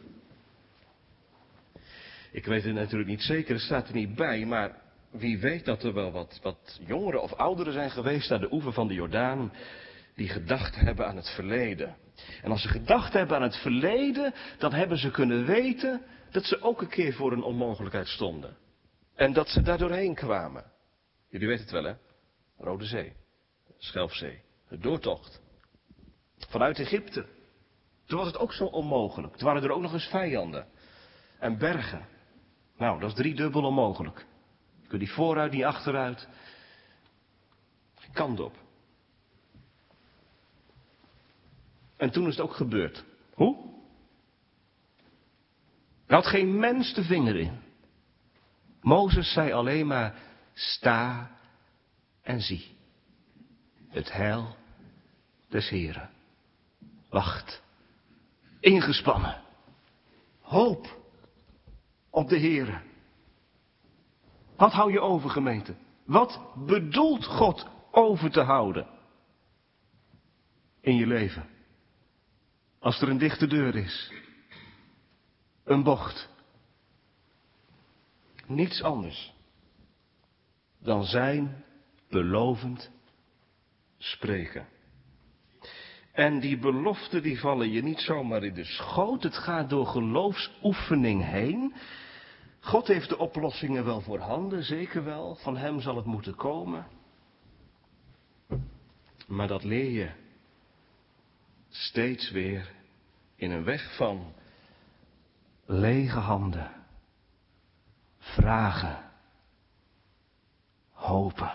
Ik weet het natuurlijk niet zeker, het staat er niet bij, maar wie weet dat er wel wat, wat jongeren of ouderen zijn geweest aan de oever van de Jordaan, die gedacht hebben aan het verleden. En als ze gedacht hebben aan het verleden, dan hebben ze kunnen weten dat ze ook een keer voor een onmogelijkheid stonden. En dat ze daar doorheen kwamen. Jullie weten het wel, hè? Rode Zee, Schelfzee, de doortocht. Vanuit Egypte. Toen was het ook zo onmogelijk. Toen waren er ook nog eens vijanden. En bergen. Nou, dat is driedubbel onmogelijk. Je kunt niet vooruit, niet achteruit. Geen kant op. En toen is het ook gebeurd. Hoe? Er had geen mens de vinger in. Mozes zei alleen maar, sta en zie. Het heil des Heren. Wacht. Ingespannen. Hoop op de Heren. Wat hou je over, gemeente? Wat bedoelt God over te houden in je leven? Als er een dichte deur is. Een bocht. Niets anders dan zijn belovend spreken. En die beloften die vallen je niet zomaar in de schoot. Het gaat door geloofsoefening heen. God heeft de oplossingen wel voorhanden, zeker wel. Van hem zal het moeten komen. Maar dat leer je steeds weer in een weg van lege handen, vragen, hopen.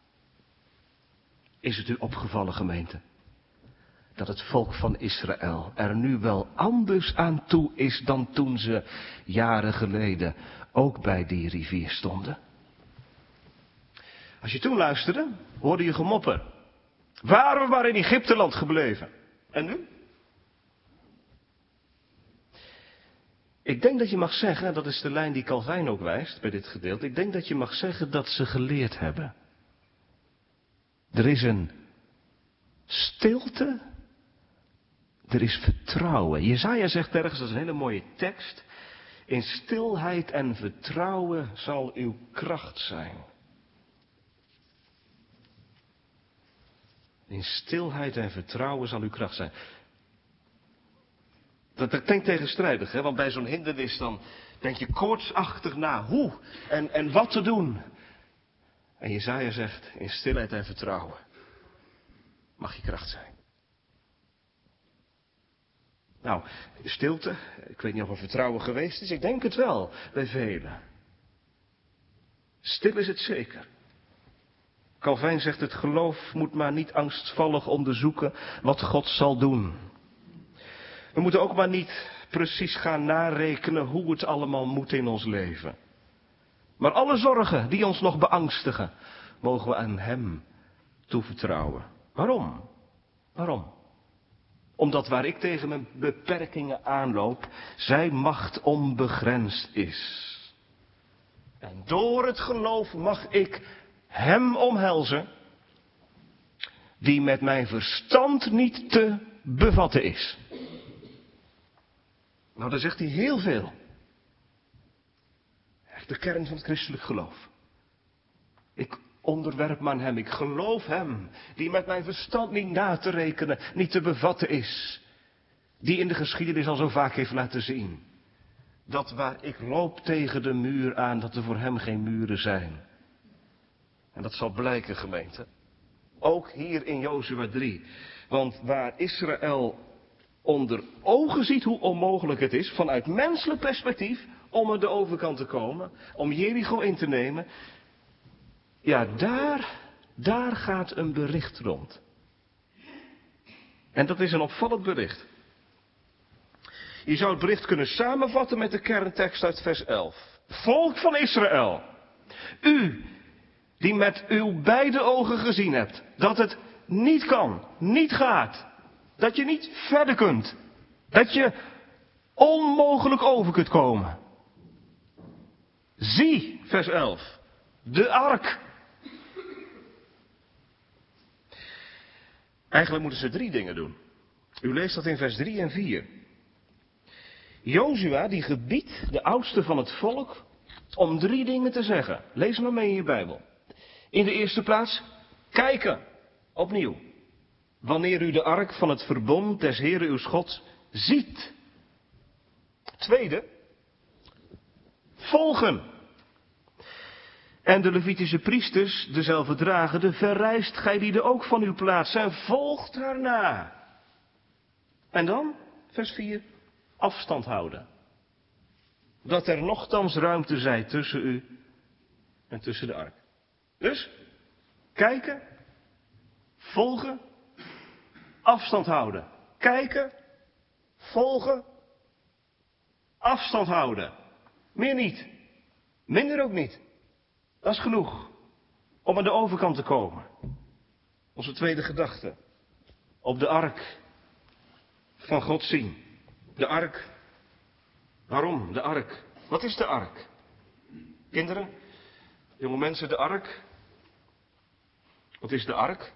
Is het u opgevallen, gemeente, dat het volk van Israël er nu wel anders aan toe is dan toen ze jaren geleden ook bij die rivier stonden? Als je toen luisterde, hoorde je gemopper. Waren we maar in Egypteland gebleven. En nu? Ik denk dat je mag zeggen, dat is de lijn die Calvijn ook wijst bij dit gedeelte. Ik denk dat je mag zeggen dat ze geleerd hebben. Er is een stilte. Er is vertrouwen. Jesaja zegt ergens, dat is een hele mooie tekst. In stilheid en vertrouwen zal uw kracht zijn. In stilheid en vertrouwen zal uw kracht zijn. Dat, dat klinkt tegenstrijdig, hè? Want bij zo'n hindernis dan denk je koortsachtig na hoe en, en wat te doen. En Jesaja zegt, in stilheid en vertrouwen mag je kracht zijn. Nou, stilte, ik weet niet of er vertrouwen geweest is, ik denk het wel bij velen. Stil is het zeker. Calvijn zegt, het geloof moet maar niet angstvallig onderzoeken wat God zal doen. We moeten ook maar niet precies gaan narekenen hoe het allemaal moet in ons leven. Maar alle zorgen die ons nog beangstigen, mogen we aan Hem toevertrouwen. Waarom? Waarom? Omdat waar ik tegen mijn beperkingen aanloop, zijn macht onbegrensd is. En door het geloof mag ik Hem omhelzen, die met mijn verstand niet te bevatten is. Nou, daar zegt hij heel veel. Echt de kern van het christelijk geloof. Ik onderwerp me aan Hem, ik geloof Hem, die met mijn verstand niet na te rekenen, niet te bevatten is. Die in de geschiedenis al zo vaak heeft laten zien. Dat waar ik loop tegen de muur aan, dat er voor Hem geen muren zijn. En dat zal blijken, gemeente. Ook hier in Jozua drie. Want waar Israël onder ogen ziet hoe onmogelijk het is, vanuit menselijk perspectief, om aan de overkant te komen, om Jericho in te nemen. Ja, daar, daar gaat een bericht rond. En dat is een opvallend bericht. Je zou het bericht kunnen samenvatten met de kerntekst uit vers elf. Volk van Israël, u die met uw beide ogen gezien hebt dat het niet kan, niet gaat, dat je niet verder kunt, dat je onmogelijk over kunt komen. Zie, vers elf, de ark. Eigenlijk moeten ze drie dingen doen. U leest dat in vers drie en vier. Jozua die gebiedt de oudste van het volk om drie dingen te zeggen. Lees maar mee in je Bijbel. In de eerste plaats, kijken, opnieuw. Wanneer u de ark van het verbond des Heeren uw Gods ziet. Tweede, volgen. En de Levitische priesters, dezelfde dragende, verrijst gij die ook van uw plaats en volgt haar na. En dan, vers vier, afstand houden. Dat er nochtans ruimte zij tussen u en tussen de ark. Dus, kijken, volgen, afstand houden. Kijken, volgen, afstand houden. Meer niet. Minder ook niet. Dat is genoeg om aan de overkant te komen. Onze tweede gedachte. Op de ark van God zien. De ark. Waarom de ark? Wat is de ark? Kinderen, jonge mensen, de ark. Wat is de ark?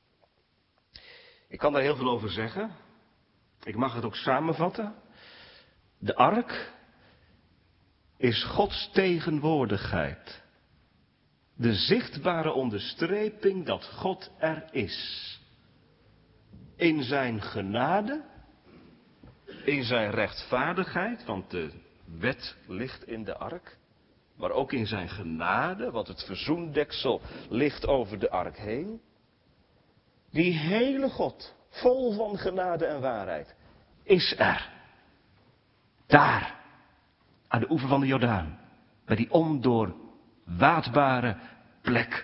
Ik kan daar heel veel over zeggen. Ik mag het ook samenvatten. De ark is Gods tegenwoordigheid. De zichtbare onderstreping dat God er is. In zijn genade, in zijn rechtvaardigheid, want de wet ligt in de ark. Maar ook in zijn genade, want het verzoendeksel ligt over de ark heen. Die hele God, vol van genade en waarheid, is er. Daar, aan de oever van de Jordaan, bij die ondoorwaadbare plek.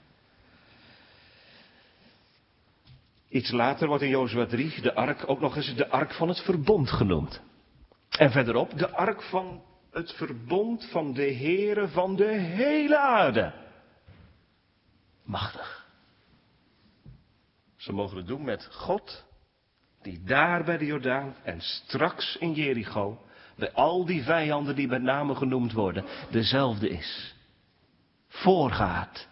Iets later wordt in Jozua drie de ark ook nog eens de ark van het verbond genoemd. En verderop de ark van het verbond van de Heere van de hele aarde. Machtig. Ze mogen het doen met God, die daar bij de Jordaan en straks in Jericho, bij al die vijanden die met name genoemd worden, dezelfde is. Voorgaat.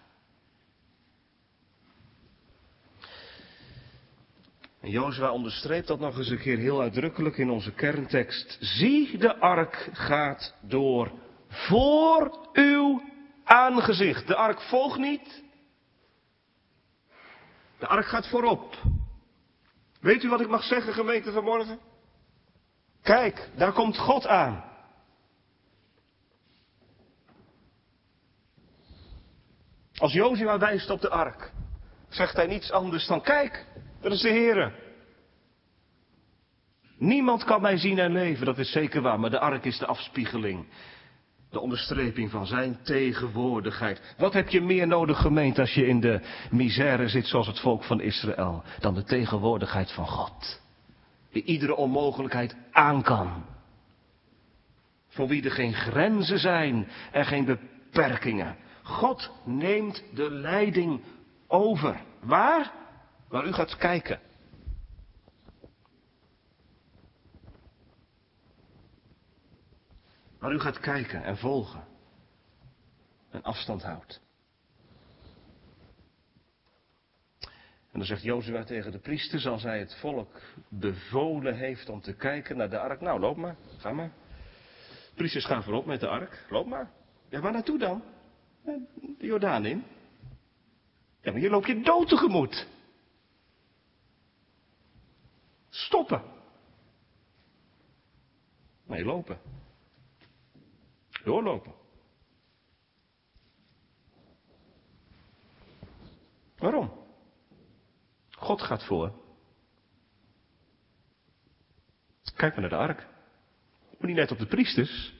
En Jozua onderstreept dat nog eens een keer heel uitdrukkelijk in onze kerntekst. Zie, de ark gaat door voor uw aangezicht. De ark volgt niet. De ark gaat voorop. Weet u wat ik mag zeggen, gemeente, vanmorgen? Kijk, daar komt God aan. Als Jozua wijst op de ark, zegt hij niets anders dan: kijk, dat is de Heere. Niemand kan mij zien en leven, dat is zeker waar, maar de ark is de afspiegeling. De onderstreping van zijn tegenwoordigheid. Wat heb je meer nodig, gemeente, als je in de misère zit zoals het volk van Israël, dan de tegenwoordigheid van God. Die iedere onmogelijkheid aan kan. Voor wie er geen grenzen zijn en geen beperkingen. God neemt de leiding over. Waar? Waar u gaat kijken. Waar u gaat kijken en volgen. En afstand houdt. En dan zegt Jozua tegen de priesters, als hij het volk bevolen heeft om te kijken naar de ark. Nou, loop maar, ga maar. De priesters gaan voorop met de ark, loop maar. Ja, waar naartoe dan? De Jordaan in. Ja, maar hier loop je dood tegemoet. Stoppen. Nee, lopen. Doorlopen. Waarom? God gaat voor. Kijk maar naar de ark. Maar niet let op de priesters.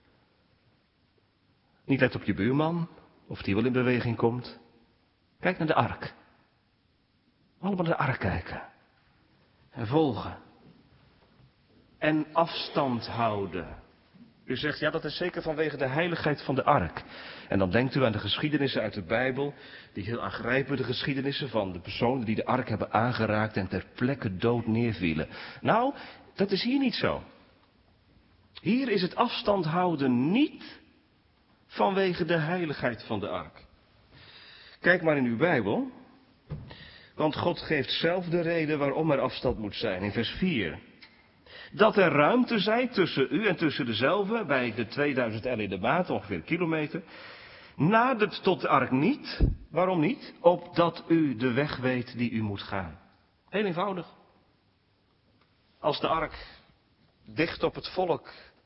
Niet let op je buurman, of die wel in beweging komt. Kijk naar de ark. Allemaal naar de ark kijken. En volgen. En afstand houden. U zegt, ja, dat is zeker vanwege de heiligheid van de ark. En dan denkt u aan de geschiedenissen uit de Bijbel, die heel aangrijpende geschiedenissen van de personen die de ark hebben aangeraakt en ter plekke dood neervielen. Nou, dat is hier niet zo. Hier is het afstand houden niet vanwege de heiligheid van de ark. Kijk maar in uw Bijbel, want God geeft zelf de reden waarom er afstand moet zijn, in vers vier. Dat er ruimte zij tussen u en tussen dezelfde, bij de tweeduizend el in de maat, ongeveer een kilometer. Nadert tot de ark niet. Waarom niet? Opdat u de weg weet die u moet gaan. Heel eenvoudig. Als de ark dicht op het volk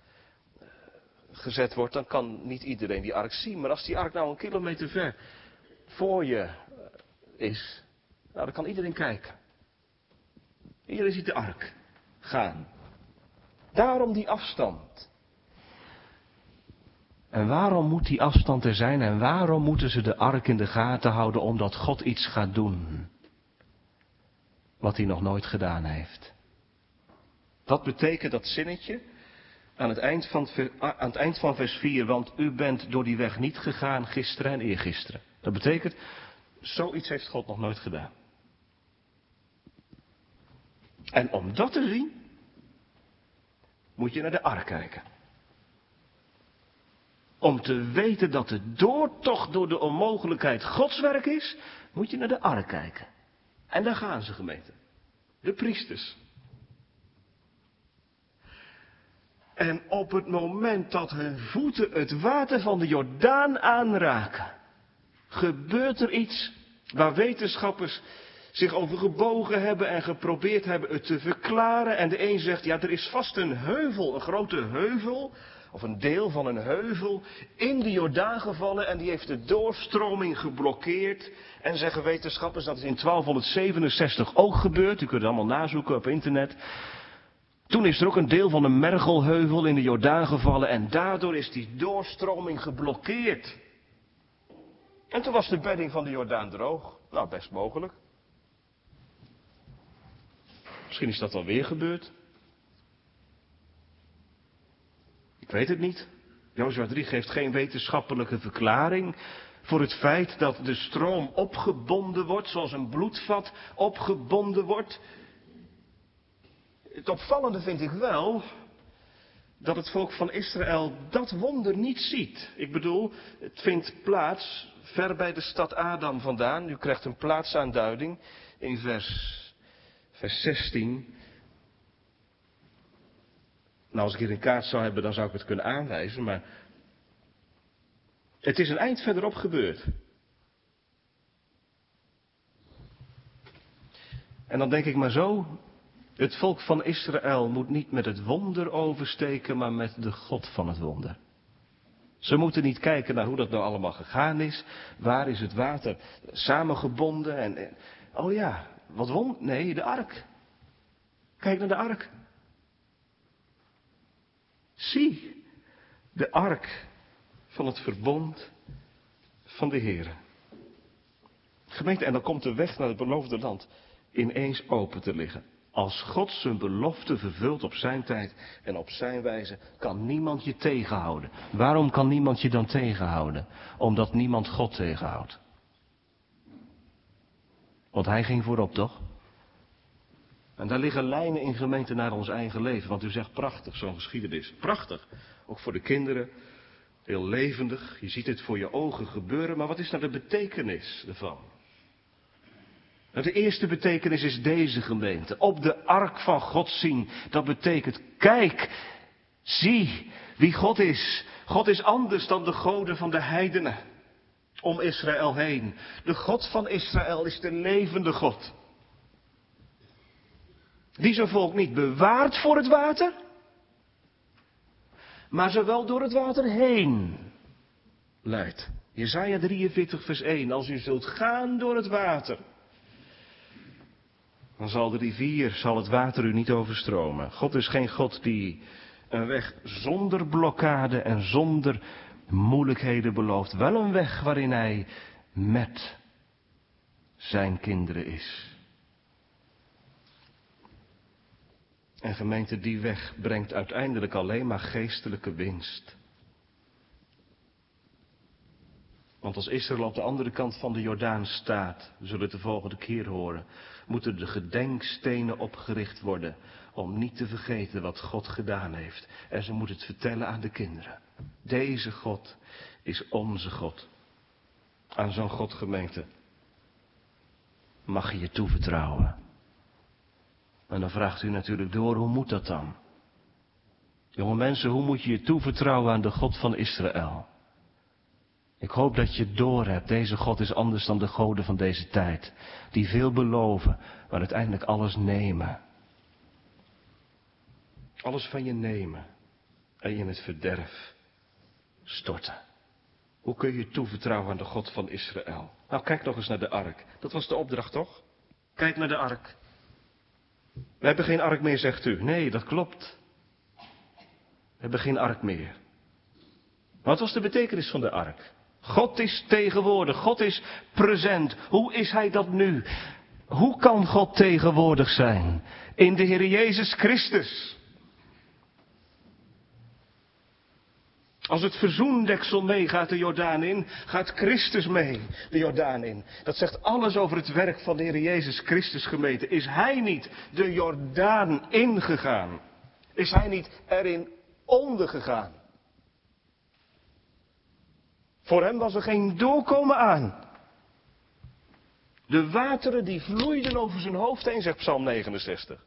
gezet wordt, dan kan niet iedereen die ark zien. Maar als die ark nou een kilometer ver voor je is, nou, dan kan iedereen kijken. Iedereen ziet de ark gaan. Daarom die afstand. En waarom moet die afstand er zijn en waarom moeten ze de ark in de gaten houden? Omdat God iets gaat doen wat hij nog nooit gedaan heeft. Wat betekent dat zinnetje aan het eind van, aan het eind van vers vier? Want u bent door die weg niet gegaan gisteren en eergisteren. Dat betekent, zoiets heeft God nog nooit gedaan. En om dat te zien, moet je naar de ark kijken. Om te weten dat de doortocht door de onmogelijkheid Gods werk is, moet je naar de ark kijken. En daar gaan ze, gemeente. De priesters. En op het moment dat hun voeten het water van de Jordaan aanraken, gebeurt er iets waar wetenschappers zich over gebogen hebben en geprobeerd hebben het te verklaren. En de een zegt, ja, er is vast een heuvel, een grote heuvel, of een deel van een heuvel, in de Jordaan gevallen en die heeft de doorstroming geblokkeerd. En zeggen wetenschappers, dat is in twaalfhonderdzevenenzestig ook gebeurd. U kunt het allemaal nazoeken op internet. Toen is er ook een deel van een mergelheuvel in de Jordaan gevallen en daardoor is die doorstroming geblokkeerd. En toen was de bedding van de Jordaan droog. Nou, best mogelijk. Misschien is dat alweer gebeurd. Ik weet het niet. Jozua drie geeft geen wetenschappelijke verklaring voor het feit dat de stroom opgebonden wordt, zoals een bloedvat opgebonden wordt. Het opvallende vind ik wel dat het volk van Israël dat wonder niet ziet. Ik bedoel, het vindt plaats ver bij de stad Adam vandaan. U krijgt een plaatsaanduiding in vers, vers zestien. Nou, als ik hier een kaart zou hebben, dan zou ik het kunnen aanwijzen, maar het is een eind verderop gebeurd. En dan denk ik maar zo, het volk van Israël moet niet met het wonder oversteken, maar met de God van het wonder. Ze moeten niet kijken naar hoe dat nou allemaal gegaan is. Waar is het water samengebonden en, en oh ja, wat won? Nee, de ark. Kijk naar de ark. Zie, de ark van het verbond van de Heere. Gemeente, en dan komt de weg naar het beloofde land ineens open te liggen. Als God zijn belofte vervult op zijn tijd en op zijn wijze, kan niemand je tegenhouden. Waarom kan niemand je dan tegenhouden? Omdat niemand God tegenhoudt. Want hij ging voorop, toch? En daar liggen lijnen in, gemeente, naar ons eigen leven. Want u zegt prachtig, zo'n geschiedenis. Prachtig. Ook voor de kinderen. Heel levendig. Je ziet het voor je ogen gebeuren. Maar wat is nou de betekenis ervan? Nou, de eerste betekenis is deze, gemeente. Op de ark van God zien. Dat betekent, kijk, zie wie God is. God is anders dan de goden van de heidenen om Israël heen. De God van Israël is de levende God. Die zijn volk niet bewaart voor het water, maar ze wel door het water heen leidt. Jesaja drieënveertig vers één. Als u zult gaan door het water, dan zal de rivier, zal het water u niet overstromen. God is geen God die een weg zonder blokkade en zonder moeilijkheden belooft. Wel een weg waarin hij met zijn kinderen is. En gemeente, die weg brengt uiteindelijk alleen maar geestelijke winst. Want als Israël op de andere kant van de Jordaan staat, we zullen het de volgende keer horen, moeten de gedenkstenen opgericht worden om niet te vergeten wat God gedaan heeft. En ze moeten het vertellen aan de kinderen. Deze God is onze God. Aan zo'n God, gemeente, mag je je toevertrouwen. En dan vraagt u natuurlijk door, hoe moet dat dan? Jonge mensen, hoe moet je je toevertrouwen aan de God van Israël? Ik hoop dat je het doorhebt. Deze God is anders dan de goden van deze tijd. Die veel beloven, maar uiteindelijk alles nemen. Alles van je nemen. En je in het verderf storten. Hoe kun je je toevertrouwen aan de God van Israël? Nou, kijk nog eens naar de ark. Dat was de opdracht, toch? Kijk naar de ark. We hebben geen ark meer, zegt u. Nee, dat klopt. We hebben geen ark meer. Wat was de betekenis van de ark? God is tegenwoordig, God is present. Hoe is Hij dat nu? Hoe kan God tegenwoordig zijn? In de Heer Jezus Christus. Als het verzoendeksel meegaat de Jordaan in, gaat Christus mee de Jordaan in. Dat zegt alles over het werk van de Heer Jezus Christus, gemeente. Is Hij niet de Jordaan ingegaan? Is Hij niet erin ondergegaan? Voor hem was er geen doorkomen aan. De wateren die vloeiden over zijn hoofd heen, zegt Psalm negenenzestig.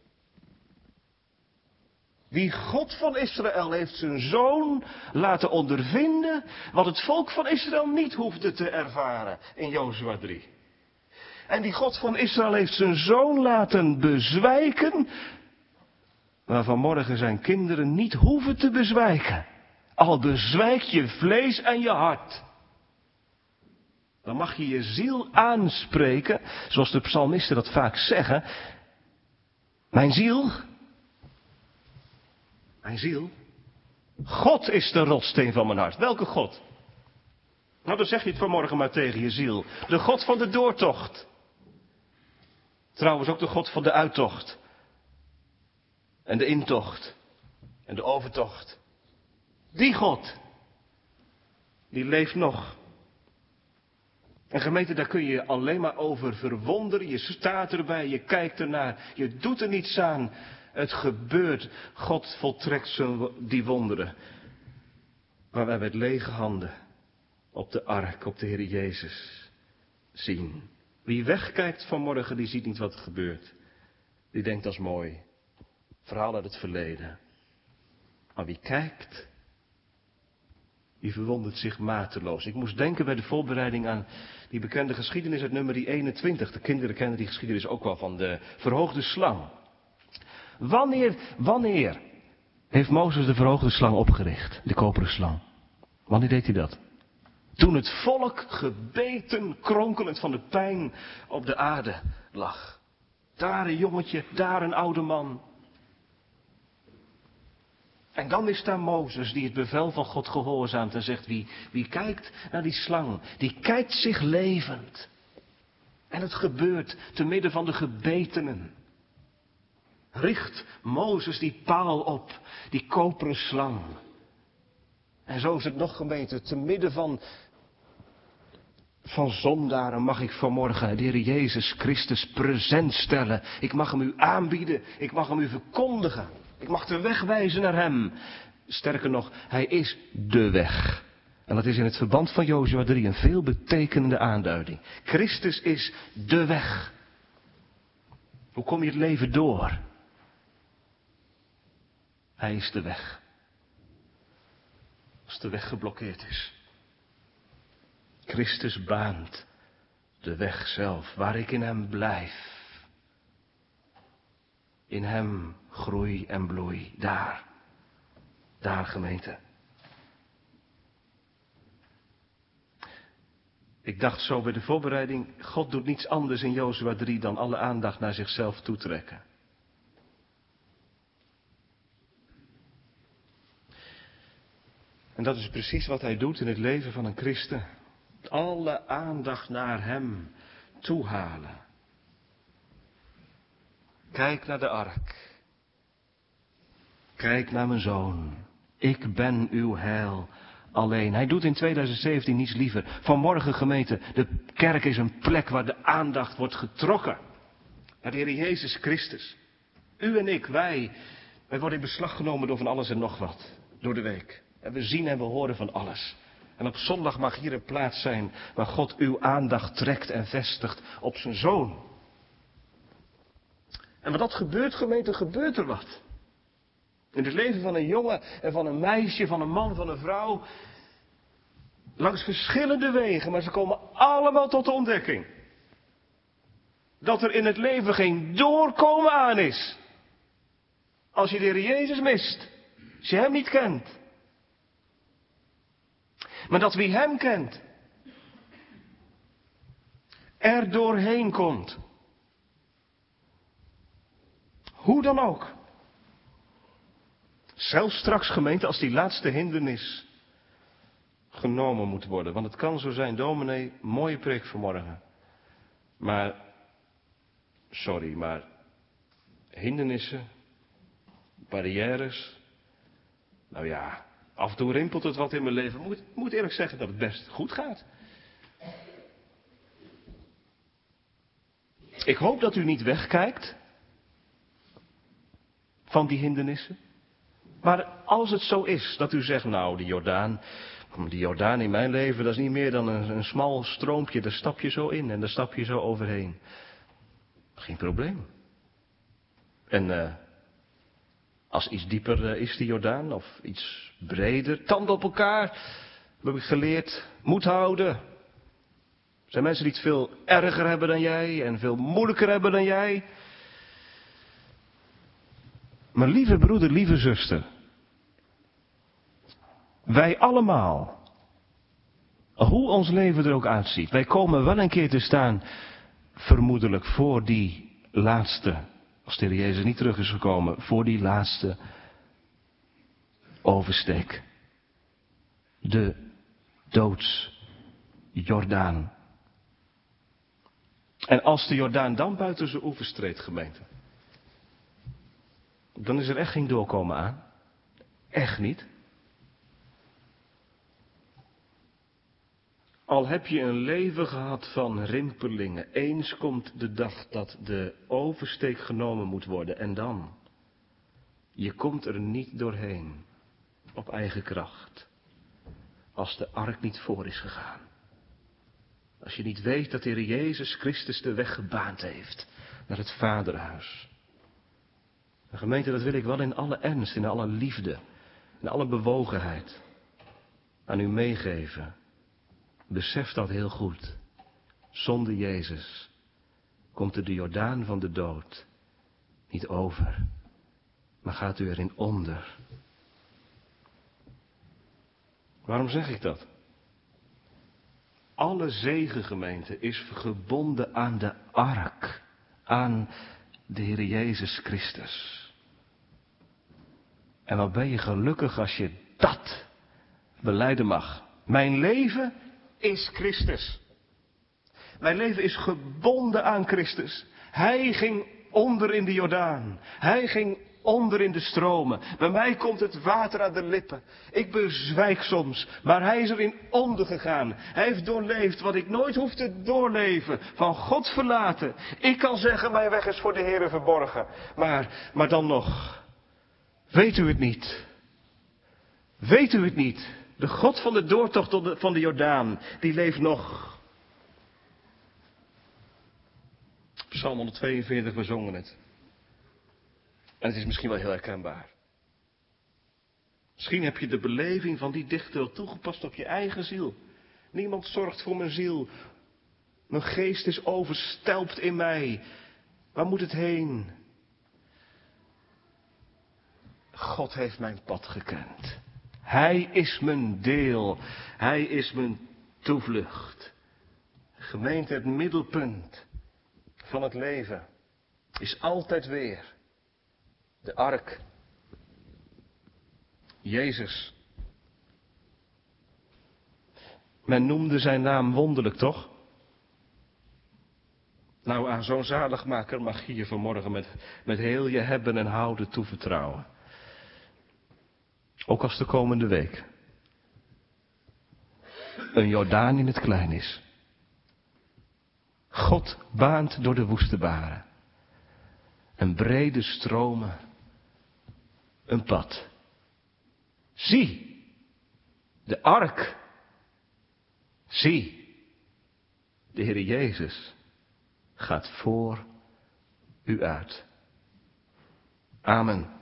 Die God van Israël heeft zijn zoon laten ondervinden wat het volk van Israël niet hoefde te ervaren in Jozua drie. En die God van Israël heeft zijn zoon laten bezwijken, maar vanmorgen zijn kinderen niet hoeven te bezwijken. Al bezwijk je vlees en je hart. Dan mag je je ziel aanspreken, zoals de psalmisten dat vaak zeggen. Mijn ziel, mijn ziel, God is de rotsteen van mijn hart. Welke God? Nou, dan zeg je het vanmorgen maar tegen je ziel. De God van de doortocht. Trouwens ook de God van de uittocht. En de intocht. En de overtocht. Die God, die leeft nog. En gemeente, daar kun je je alleen maar over verwonderen. Je staat erbij, je kijkt ernaar, je doet er niets aan. Het gebeurt, God voltrekt zo die wonderen. Maar wij met lege handen op de ark, op de Heer Jezus zien. Wie wegkijkt vanmorgen, die ziet niet wat er gebeurt. Die denkt, dat is mooi. Verhaal uit het verleden. Maar wie kijkt, die verwondert zich mateloos. Ik moest denken bij de voorbereiding aan die bekende geschiedenis uit nummer eenentwintig. De kinderen kennen die geschiedenis ook wel van de verhoogde slang. Wanneer, wanneer heeft Mozes de verhoogde slang opgericht? De koperen slang. Wanneer deed hij dat? Toen het volk gebeten, kronkelend van de pijn op de aarde lag. Daar een jongetje, daar een oude man. En dan is daar Mozes die het bevel van God gehoorzaamt en zegt, wie, wie kijkt naar die slang, die kijkt zich levend. En het gebeurt te midden van de gebetenen. Richt Mozes die paal op, die koperen slang. En zo is het nog, gemeente, te midden van, van zondaren mag ik vanmorgen de Heer Jezus Christus present stellen. Ik mag hem u aanbieden, ik mag hem u verkondigen. Ik mag de weg wijzen naar hem. Sterker nog, hij is de weg. En dat is in het verband van Jozua drie een veelbetekenende aanduiding. Christus is de weg. Hoe kom je het leven door? Hij is de weg. Als de weg geblokkeerd is. Christus baant de weg zelf, waar ik in hem blijf. In hem groei en bloei. Daar. Daar, gemeente. Ik dacht zo bij de voorbereiding, God doet niets anders in Jozua drie dan alle aandacht naar zichzelf toetrekken. En dat is precies wat hij doet in het leven van een christen. Alle aandacht naar hem toehalen. Kijk naar de ark. Kijk naar mijn zoon. Ik ben uw heil alleen. Hij doet in tweeduizend zeventien niets liever. Vanmorgen gemeente, de kerk is een plek waar de aandacht wordt getrokken. Naar de Heer Jezus Christus. U en ik, wij, wij worden in beslag genomen door van alles en nog wat. Door de week. En we zien en we horen van alles. En op zondag mag hier een plaats zijn waar God uw aandacht trekt en vestigt op zijn zoon. En wat dat gebeurt, gemeente, gebeurt er wat. In het leven van een jongen en van een meisje, van een man, van een vrouw. Langs verschillende wegen, maar ze komen allemaal tot de ontdekking. Dat er in het leven geen doorkomen aan is. Als je de Heer Jezus mist. Als je hem niet kent. Maar dat wie hem kent. Er doorheen komt. Hoe dan ook. Zelfs straks, gemeente, als die laatste hindernis genomen moet worden. Want het kan zo zijn, dominee, mooie preek vanmorgen. Maar, sorry, maar hindernissen, barrières. Nou ja, af en toe rimpelt het wat in mijn leven. Ik moet, moet eerlijk zeggen dat het best goed gaat. Ik hoop dat u niet wegkijkt van die hindernissen. Maar als het zo is dat u zegt, nou, die Jordaan, die Jordaan in mijn leven, dat is niet meer dan een, een smal stroompje, daar stap je zo in en daar stap je zo overheen. Geen probleem. En uh, als iets dieper uh, is die Jordaan, of iets breder, tanden op elkaar, heb ik geleerd, moed houden. Er zijn mensen die het veel erger hebben dan jij en veel moeilijker hebben dan jij. Maar lieve broeder, lieve zuster. Wij allemaal. Hoe ons leven er ook uitziet. Wij komen wel een keer te staan. Vermoedelijk voor die laatste. Als de Heer Jezus niet terug is gekomen. Voor die laatste oversteek. De doods-Jordaan. En als de Jordaan dan buiten zijn oevers treedt, gemeente. Dan is er echt geen doorkomen aan. Echt niet. Al heb je een leven gehad van rimpelingen. Eens komt de dag dat de oversteek genomen moet worden. En dan. Je komt er niet doorheen. Op eigen kracht. Als de ark niet voor is gegaan. Als je niet weet dat de Heer Jezus Christus de weg gebaand heeft. Naar het Vaderhuis. De gemeente, dat wil ik wel in alle ernst, in alle liefde, in alle bewogenheid aan u meegeven. Besef dat heel goed. Zonder Jezus komt er de Jordaan van de dood niet over, maar gaat u erin onder. Waarom zeg ik dat? Alle zegen, gemeente, is gebonden aan de ark, aan de Heer Jezus Christus. En wat ben je gelukkig als je dat belijden mag. Mijn leven is Christus. Mijn leven is gebonden aan Christus. Hij ging onder in de Jordaan. Hij ging onder in de stromen. Bij mij komt het water aan de lippen. Ik bezwijk soms, maar hij is erin ondergegaan. Hij heeft doorleefd wat ik nooit hoef te doorleven. Van God verlaten. Ik kan zeggen, mijn weg is voor de Heere verborgen. Maar, maar dan nog. Weet u het niet? Weet u het niet? De God van de doortocht van de Jordaan, die leeft nog. Psalm honderdtweeënveertig, we zongen het. En het is misschien wel heel herkenbaar. Misschien heb je de beleving van die dichter wel toegepast op je eigen ziel. Niemand zorgt voor mijn ziel. Mijn geest is overstelpt in mij. Waar moet het heen? God heeft mijn pad gekend. Hij is mijn deel. Hij is mijn toevlucht. Gemeente, het middelpunt van het leven is altijd weer de ark. Jezus. Men noemde zijn naam wonderlijk, toch? Nou, aan zo'n zaligmaker mag je je vanmorgen met, met heel je hebben en houden toevertrouwen. Ook als de komende week een Jordaan in het klein is. God baant door de woeste baren en brede stromen een pad. Zie, de ark. Zie, de Heer Jezus gaat voor u uit. Amen.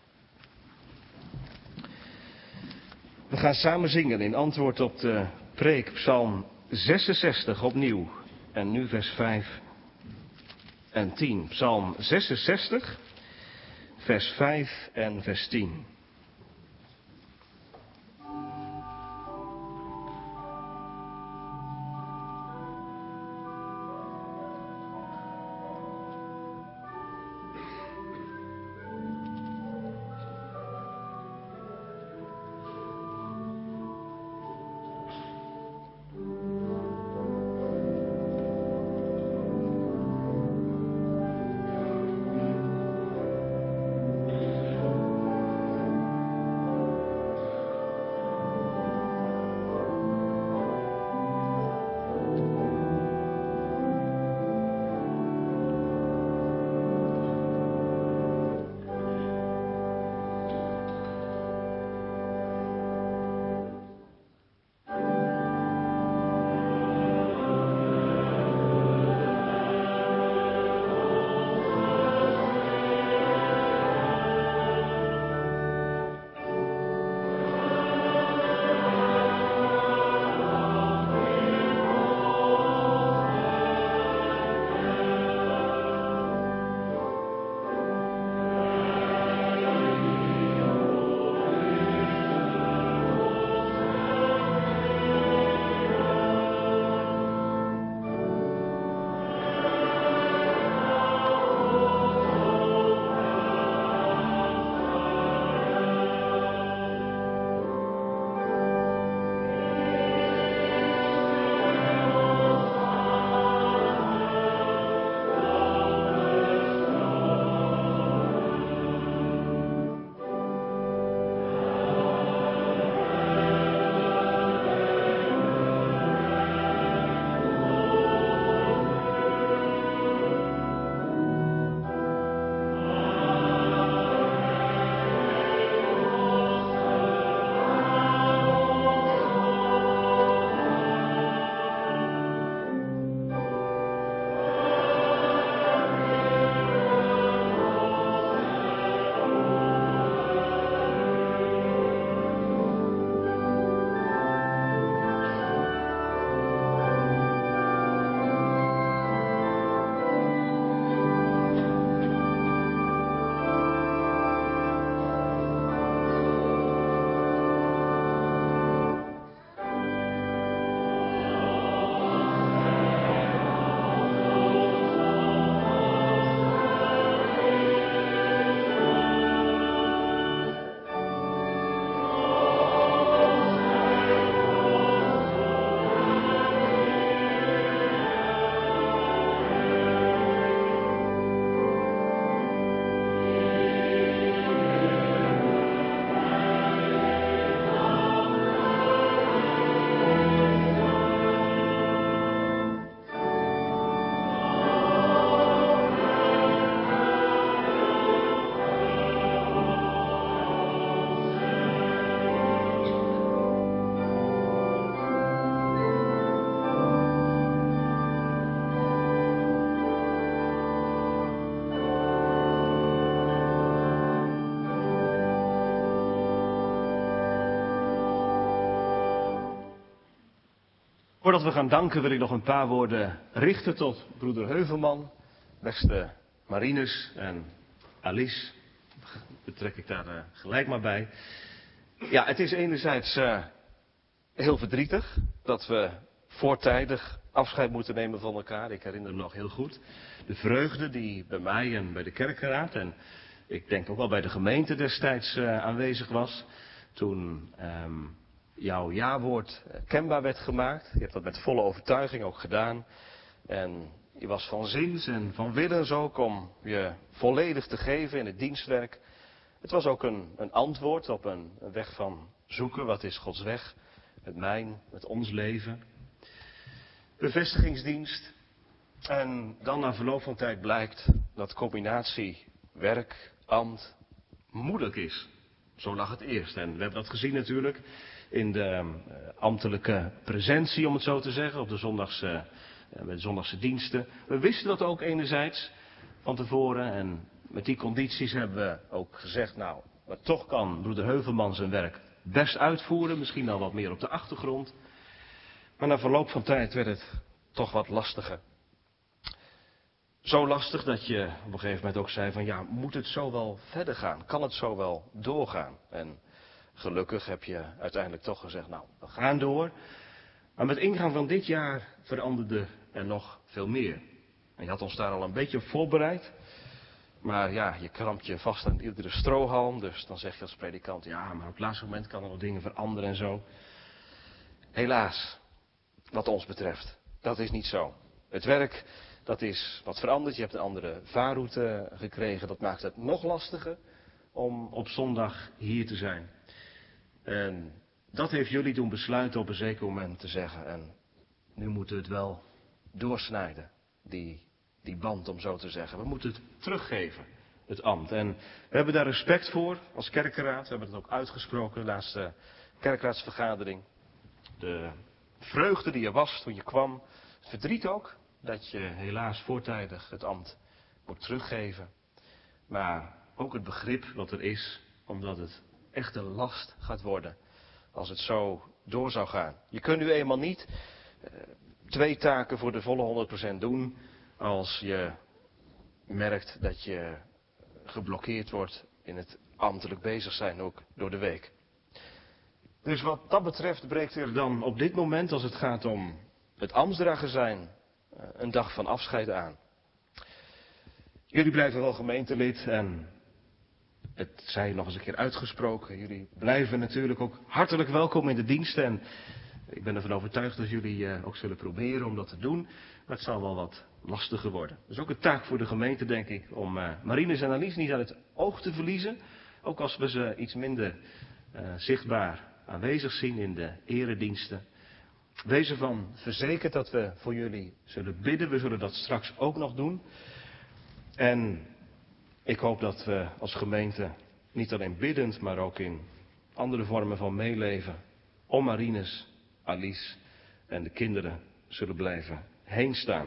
We gaan samen zingen in antwoord op de preek, Psalm zesenzestig opnieuw. En nu vers vijf en tien. Psalm zesenzestig, vers vijf en vers tien. Voordat we gaan danken wil ik nog een paar woorden richten tot broeder Heuvelman, beste Marinus en Alice. Betrek ik daar uh, gelijk maar bij. Ja, het is enerzijds uh, heel verdrietig dat we voortijdig afscheid moeten nemen van elkaar. Ik herinner me nog heel goed de vreugde die bij mij en bij de kerkenraad en ik denk ook wel bij de gemeente destijds uh, aanwezig was. Toen um, jouw ja-woord kenbaar werd gemaakt. Je hebt dat met volle overtuiging ook gedaan. En je was van zins en van willens ook om je volledig te geven in het dienstwerk Het was ook een, een antwoord op een, een weg van zoeken. Wat is Gods weg? Met mijn, met ons leven. Bevestigingsdienst. En dan na verloop van tijd blijkt dat combinatie werk, ambt, moeilijk is. Zo lag het eerst. En we hebben dat gezien natuurlijk in de uh, ambtelijke presentie, om het zo te zeggen, op de zondagse, uh, met de zondagse diensten. We wisten dat ook enerzijds van tevoren en met die condities hebben we ook gezegd, nou, maar toch kan broeder Heuvelman zijn werk best uitvoeren, misschien al wat meer op de achtergrond. Maar na verloop van tijd werd het toch wat lastiger. Zo lastig dat je op een gegeven moment ook zei van ja, moet het zo wel verder gaan? Kan het zo wel doorgaan? En gelukkig heb je uiteindelijk toch gezegd, nou, we gaan door. Maar met ingang van dit jaar veranderde er nog veel meer. En je had ons daar al een beetje op voorbereid. Maar ja, je krampt je vast aan iedere strohalm. Dus dan zeg je als predikant, ja, maar op het laatste moment kan er nog dingen veranderen en zo. Helaas, wat ons betreft, dat is niet zo. Het werk, dat is wat veranderd. Je hebt een andere vaarroute gekregen. Dat maakt het nog lastiger om op zondag hier te zijn. En dat heeft jullie doen besluiten op een zeker moment te zeggen. En nu moeten we het wel doorsnijden. Die, die band, om zo te zeggen. We moeten het teruggeven, het ambt. En we hebben daar respect voor als kerkenraad. We hebben het ook uitgesproken, de laatste kerkraadsvergadering. De vreugde die er was toen je kwam. Het verdriet ook. Dat je helaas voortijdig het ambt moet teruggeven. Maar ook het begrip wat er is, omdat het echt een last gaat worden als het zo door zou gaan. Je kunt nu eenmaal niet uh, twee taken voor de volle honderd procent doen als je merkt dat je geblokkeerd wordt in het ambtelijk bezig zijn, ook door de week. Dus wat dat betreft breekt er dan op dit moment, als het gaat om het ambtsdrager zijn, een dag van afscheid aan. Jullie blijven wel gemeentelid en het zij nog eens een keer uitgesproken. Jullie blijven natuurlijk ook hartelijk welkom in de diensten. En ik ben ervan overtuigd dat jullie uh, ook zullen proberen om dat te doen. Maar het zal wel wat lastiger worden. Dat is ook een taak voor de gemeente, denk ik, om uh, Marinus en Alice niet uit het oog te verliezen. Ook als we ze iets minder uh, zichtbaar aanwezig zien in de erediensten. Wees ervan verzekerd dat we voor jullie zullen bidden. We zullen dat straks ook nog doen. En ik hoop dat we als gemeente niet alleen biddend, maar ook in andere vormen van meeleven om Marinus, Alice en de kinderen zullen blijven heen staan.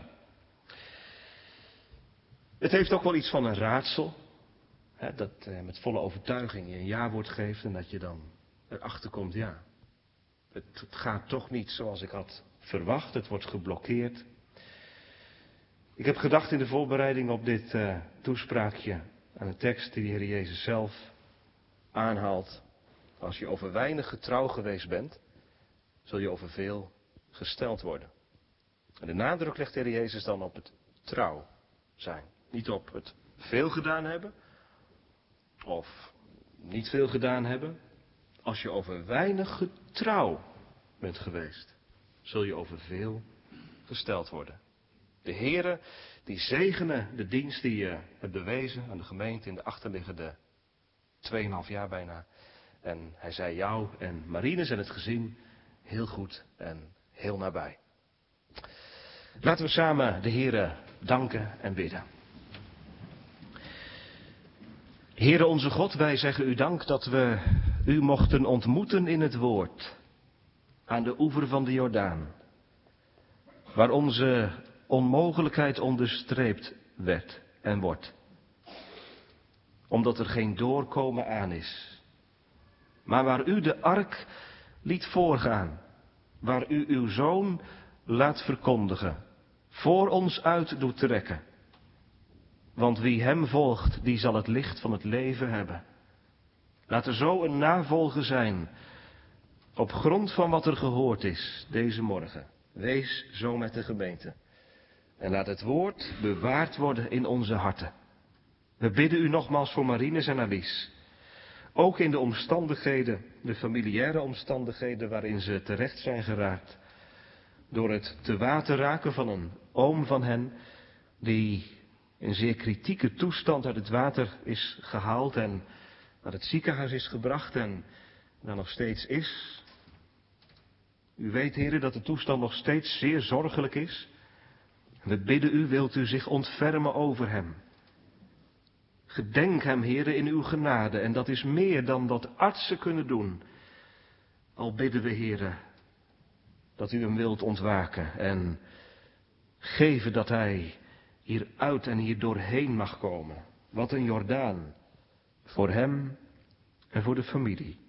Het heeft ook wel iets van een raadsel. Hè, dat eh, met volle overtuiging je een jawoord geeft en dat je dan erachter komt, ja, het, het gaat toch niet zoals ik had verwacht. Het wordt geblokkeerd. Ik heb gedacht in de voorbereiding op dit uh, toespraakje aan een tekst die de Heer Jezus zelf aanhaalt. Als je over weinig getrouw geweest bent, zul je over veel gesteld worden. En de nadruk legt de Heer Jezus dan op het trouw zijn. Niet op het veel gedaan hebben, of niet veel gedaan hebben. Als je over weinig getrouw bent geweest, zul je over veel gesteld worden. De Heere, die zegene de dienst die je hebt bewezen aan de gemeente in de achterliggende tweeënhalf jaar bijna. En hij zei jou en Marinus en het gezin heel goed en heel nabij. Laten we samen de Heere danken en bidden. Heere onze God, wij zeggen u dank dat we u mochten ontmoeten in het woord. Aan de oever van de Jordaan. Waar onze onmogelijkheid onderstreept werd en wordt. Omdat er geen doorkomen aan is. Maar waar u de ark liet voorgaan. Waar u uw zoon laat verkondigen. Voor ons uit doet trekken. Want wie hem volgt, die zal het licht van het leven hebben. Laat er zo een navolger zijn. Op grond van wat er gehoord is deze morgen. Wees zo met de gemeente. En laat het woord bewaard worden in onze harten. We bidden u nogmaals voor Marinus en Alice. Ook in de omstandigheden, de familiaire omstandigheden waarin ze terecht zijn geraakt. Door het te water raken van een oom van hen, die in zeer kritieke toestand uit het water is gehaald en naar het ziekenhuis is gebracht en daar nog steeds is. U weet, heren, dat de toestand nog steeds zeer zorgelijk is. We bidden u, wilt u zich ontfermen over hem. Gedenk hem, heren, in uw genade, en dat is meer dan wat artsen kunnen doen. Al bidden we, heren, dat u hem wilt ontwaken en geven dat hij hieruit en hier doorheen mag komen. Wat een Jordaan, voor hem en voor de familie.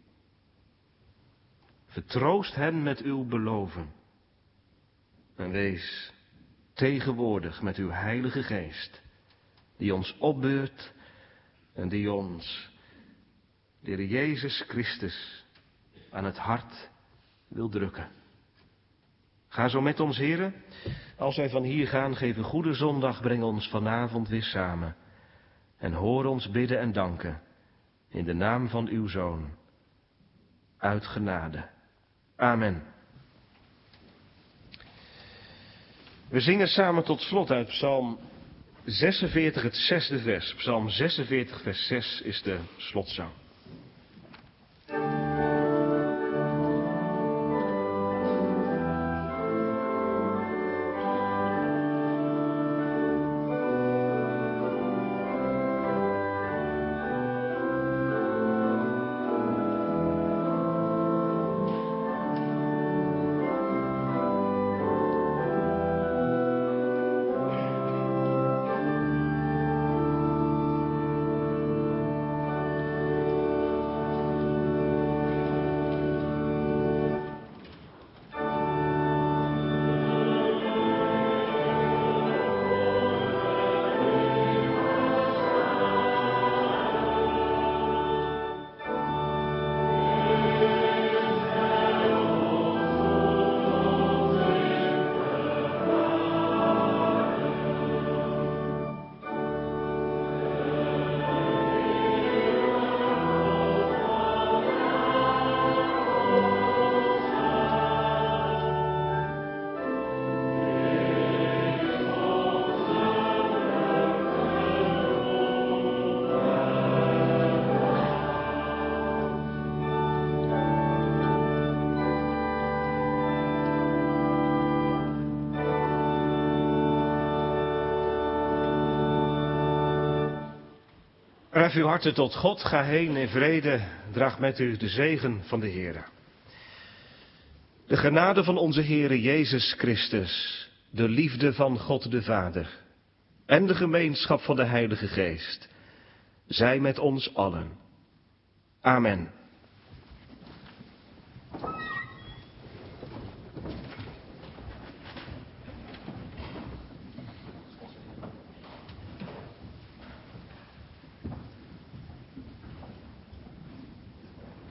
Vertroost hen met uw beloven en wees tegenwoordig met uw Heilige Geest, die ons opbeurt en die ons, de Heer Jezus Christus, aan het hart wil drukken. Ga zo met ons, heren. Als wij van hier gaan, geef een goede zondag, breng ons vanavond weer samen. En hoor ons bidden en danken, in de naam van uw Zoon, uit genade. Amen. We zingen samen tot slot uit Psalm zesenveertig, het zesde vers. Psalm zesenveertig, vers zes is de slotzang. Hef uw harten tot God, ga heen in vrede, draag met u de zegen van de Heere. De genade van onze Heere Jezus Christus, de liefde van God de Vader en de gemeenschap van de Heilige Geest, zij met ons allen. Amen.